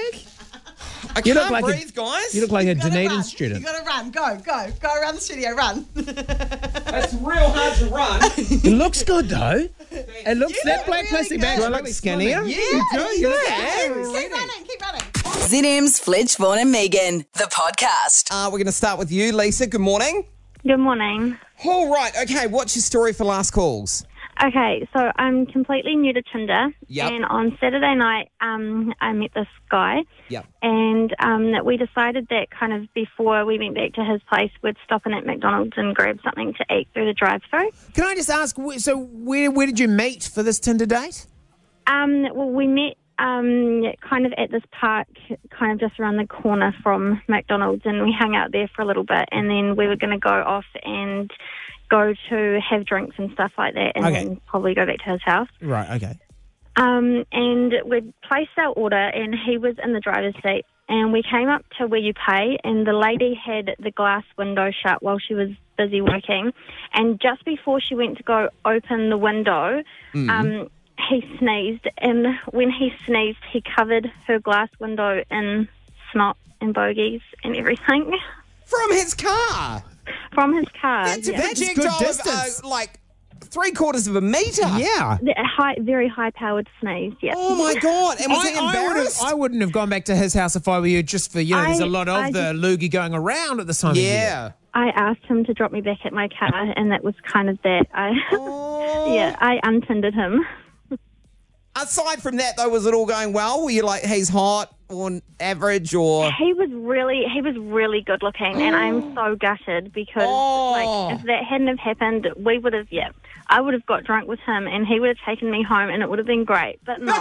I You can't look like breathe, a, guys. You look like a gotta Dunedin run. student. You gotta run. Go, go, go around the studio. Run. It's real hard to run. It looks good though. It looks You that look black really plastic good. bag. Do I look look skinnier? Yeah, Yeah, you do. You look yeah. good. Keep running. Keep running. Z M's Fletch, Vaughan and Megan, the podcast. Uh, we're going to start with you, Lisa. Good morning. Good morning. All right. Okay. What's your story for last calls? Okay, so I'm completely new to Tinder, Yep. and on Saturday night, um, I met this guy, Yep. and um, we decided that kind of before we went back to his place, we'd stop in at McDonald's and grab something to eat through the drive-thru. Can I just ask? wh- So, where where did you meet for this Tinder date? Um, well, we met um, kind of at this park, kind of just around the corner from McDonald's, and we hung out there for a little bit, and then we were going to go off and go to have drinks and stuff like that, and Okay. then probably go back to his house. Right. Okay. Um, and we'd placed our order, and he was in the driver's seat. And we came up to where you pay, and the lady had the glass window shut while she was busy working. And just before she went to go open the window, Mm. um, he sneezed. And when he sneezed, he covered her glass window in snot and bogies and everything. From his car. From his car. That's a yeah. projectile of, distance. uh, like three quarters of a metre. Yeah. The- A high, very high-powered sneeze, yeah. Oh, my God. And was I, he I, wouldn't, embarrassed? I wouldn't have gone back to his house if I were you, just for, you know, there's a I- lot of I the just- loogie going around at this time of year. yeah. I asked him to drop me back at my car, and that was kind of that. I, Oh. yeah, I untindered him. Aside from that, though, was it all going well? Were you like, he's hot or average or... He was really, he was really good looking, and I'm so gutted because, Oh. like, if that hadn't have happened, we would have, yeah, I would have got drunk with him, and he would have taken me home, and it would have been great. But no,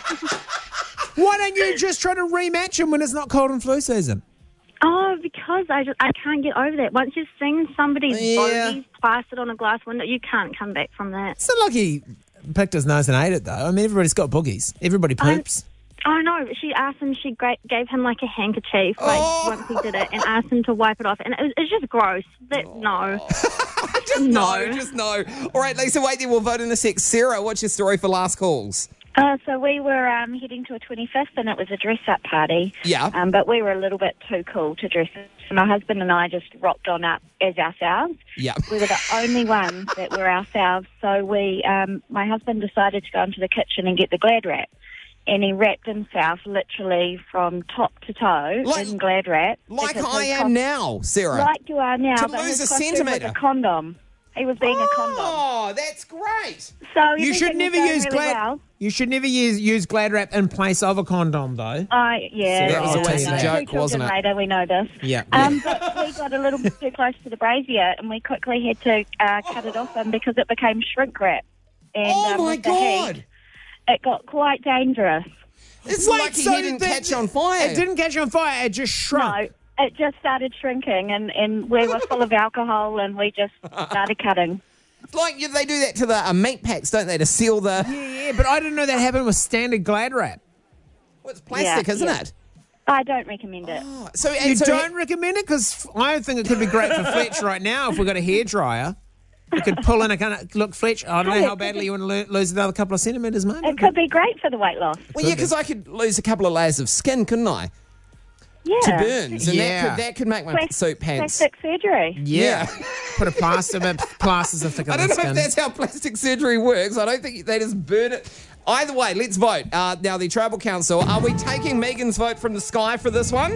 Why don't you just try to rematch him when it's not cold and flu season? oh, because I just, I can't get over that. Once you've seen somebody's Yeah. bogies plastered on a glass window, you can't come back from that. It's not like he picked his nose and ate it, though. I mean, everybody's got boogies. Everybody poops. Oh no! She asked him. She gra- gave him like a handkerchief, like Oh. once he did it, and asked him to wipe it off. And it was, it's just gross. That no, just no. Just no. All right, Lisa, wait there. We'll vote in a sec. Sarah, what's your story for last calls? Uh, so we were um, heading to a twenty-fifth, and it was a dress-up party. Yeah. Um, but we were a little bit too cool to dress up. So my husband and I just rocked on up as ourselves. Yeah. We were the only ones that were ourselves. So we, um, my husband decided to go into the kitchen and get the Glad wrap. And he wrapped himself literally from top to toe Like- in Glad wrap. Like because I his am cos- now, Sarah. Like you are now. To but lose his a costume centimetre. was a condom. He was being a condom. Oh, that's great. So You should everything never was going use really Glad. well. You should never use use Glad wrap in place of a condom, though. I yeah, So that was yeah, always I a know. joke, Three children wasn't it? Later, we know this. Yeah. Um, but we got a little bit too close to the brazier, and we quickly had to uh, cut it off him because it became shrink wrap. And, Oh, um, my with the God. heat, it got quite dangerous. It's Wait, lucky so he didn't the- catch on fire. It didn't catch on fire. It just shrunk. No, it just started shrinking, and, and we were full of alcohol, and we just started cutting. It's like you- they do that to the uh, meat packs, don't they, to seal the... Yeah, yeah, but I didn't know that happened with standard Glad wrap. Well, it's plastic, Yeah, isn't yeah. it? I don't recommend it. So, and You so don't recommend it? Because I think it could be great for Fletch right now if we've got a hairdryer. We could pull in a kind of... Look, Fletch, I don't Hey, know it how could badly be- you want to lo- lose another couple of centimetres, mate. It could be great for the weight loss. Well, yeah, because I could lose a couple of layers of skin, couldn't I? Yeah. To burns, and Yeah. that could that could make my Plas- suit pants. Plastic surgery. Yeah. Put a plaster, but plasters are thicker I than don't know skin. if that's how plastic surgery works. I don't think they just burn it. Either way, let's vote. Uh, now, the Tribal Council, are we taking Megan's vote from the sky for this one?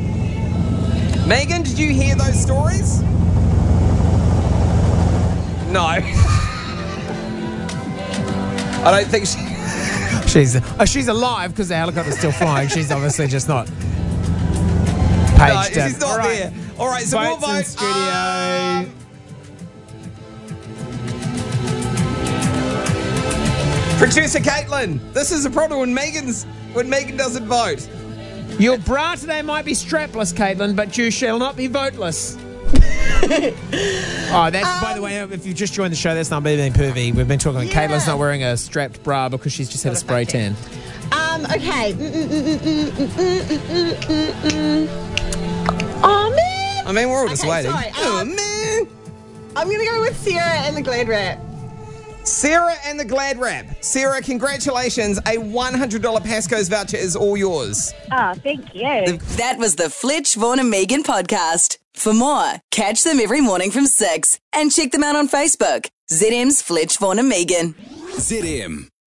Megan, did you hear those stories? No. I don't think she... She's oh, she's alive because the helicopter's still flying. She's obviously just not paged No, in. she's not All right. there. All right, so Votes we'll in vote. studio. Um, Producer Caitlin, this is a problem when Megan's when Megan doesn't vote. Your bra today might be strapless, Caitlin, but you shall not be voteless. Oh, that's, um, by the way, if you've just joined the show, that's not me being pervy. We've been talking yeah. Caitlin's not wearing a strapped bra because she's just had a spray tan. Um, okay. Oh, man. I mean, we're all just okay, waiting. Sorry. Um, oh, man. I'm going to go with Sarah and the Glad Wrap. Sarah and the Glad Wrap. Sarah, congratulations. A one hundred dollars Pasco's voucher is all yours. Oh, thank you. That was the Fletch, Vaughan and Megan podcast. For more, catch them every morning from six and check them out on Facebook. Z M's Fletch, Vaughan and Megan. Z M.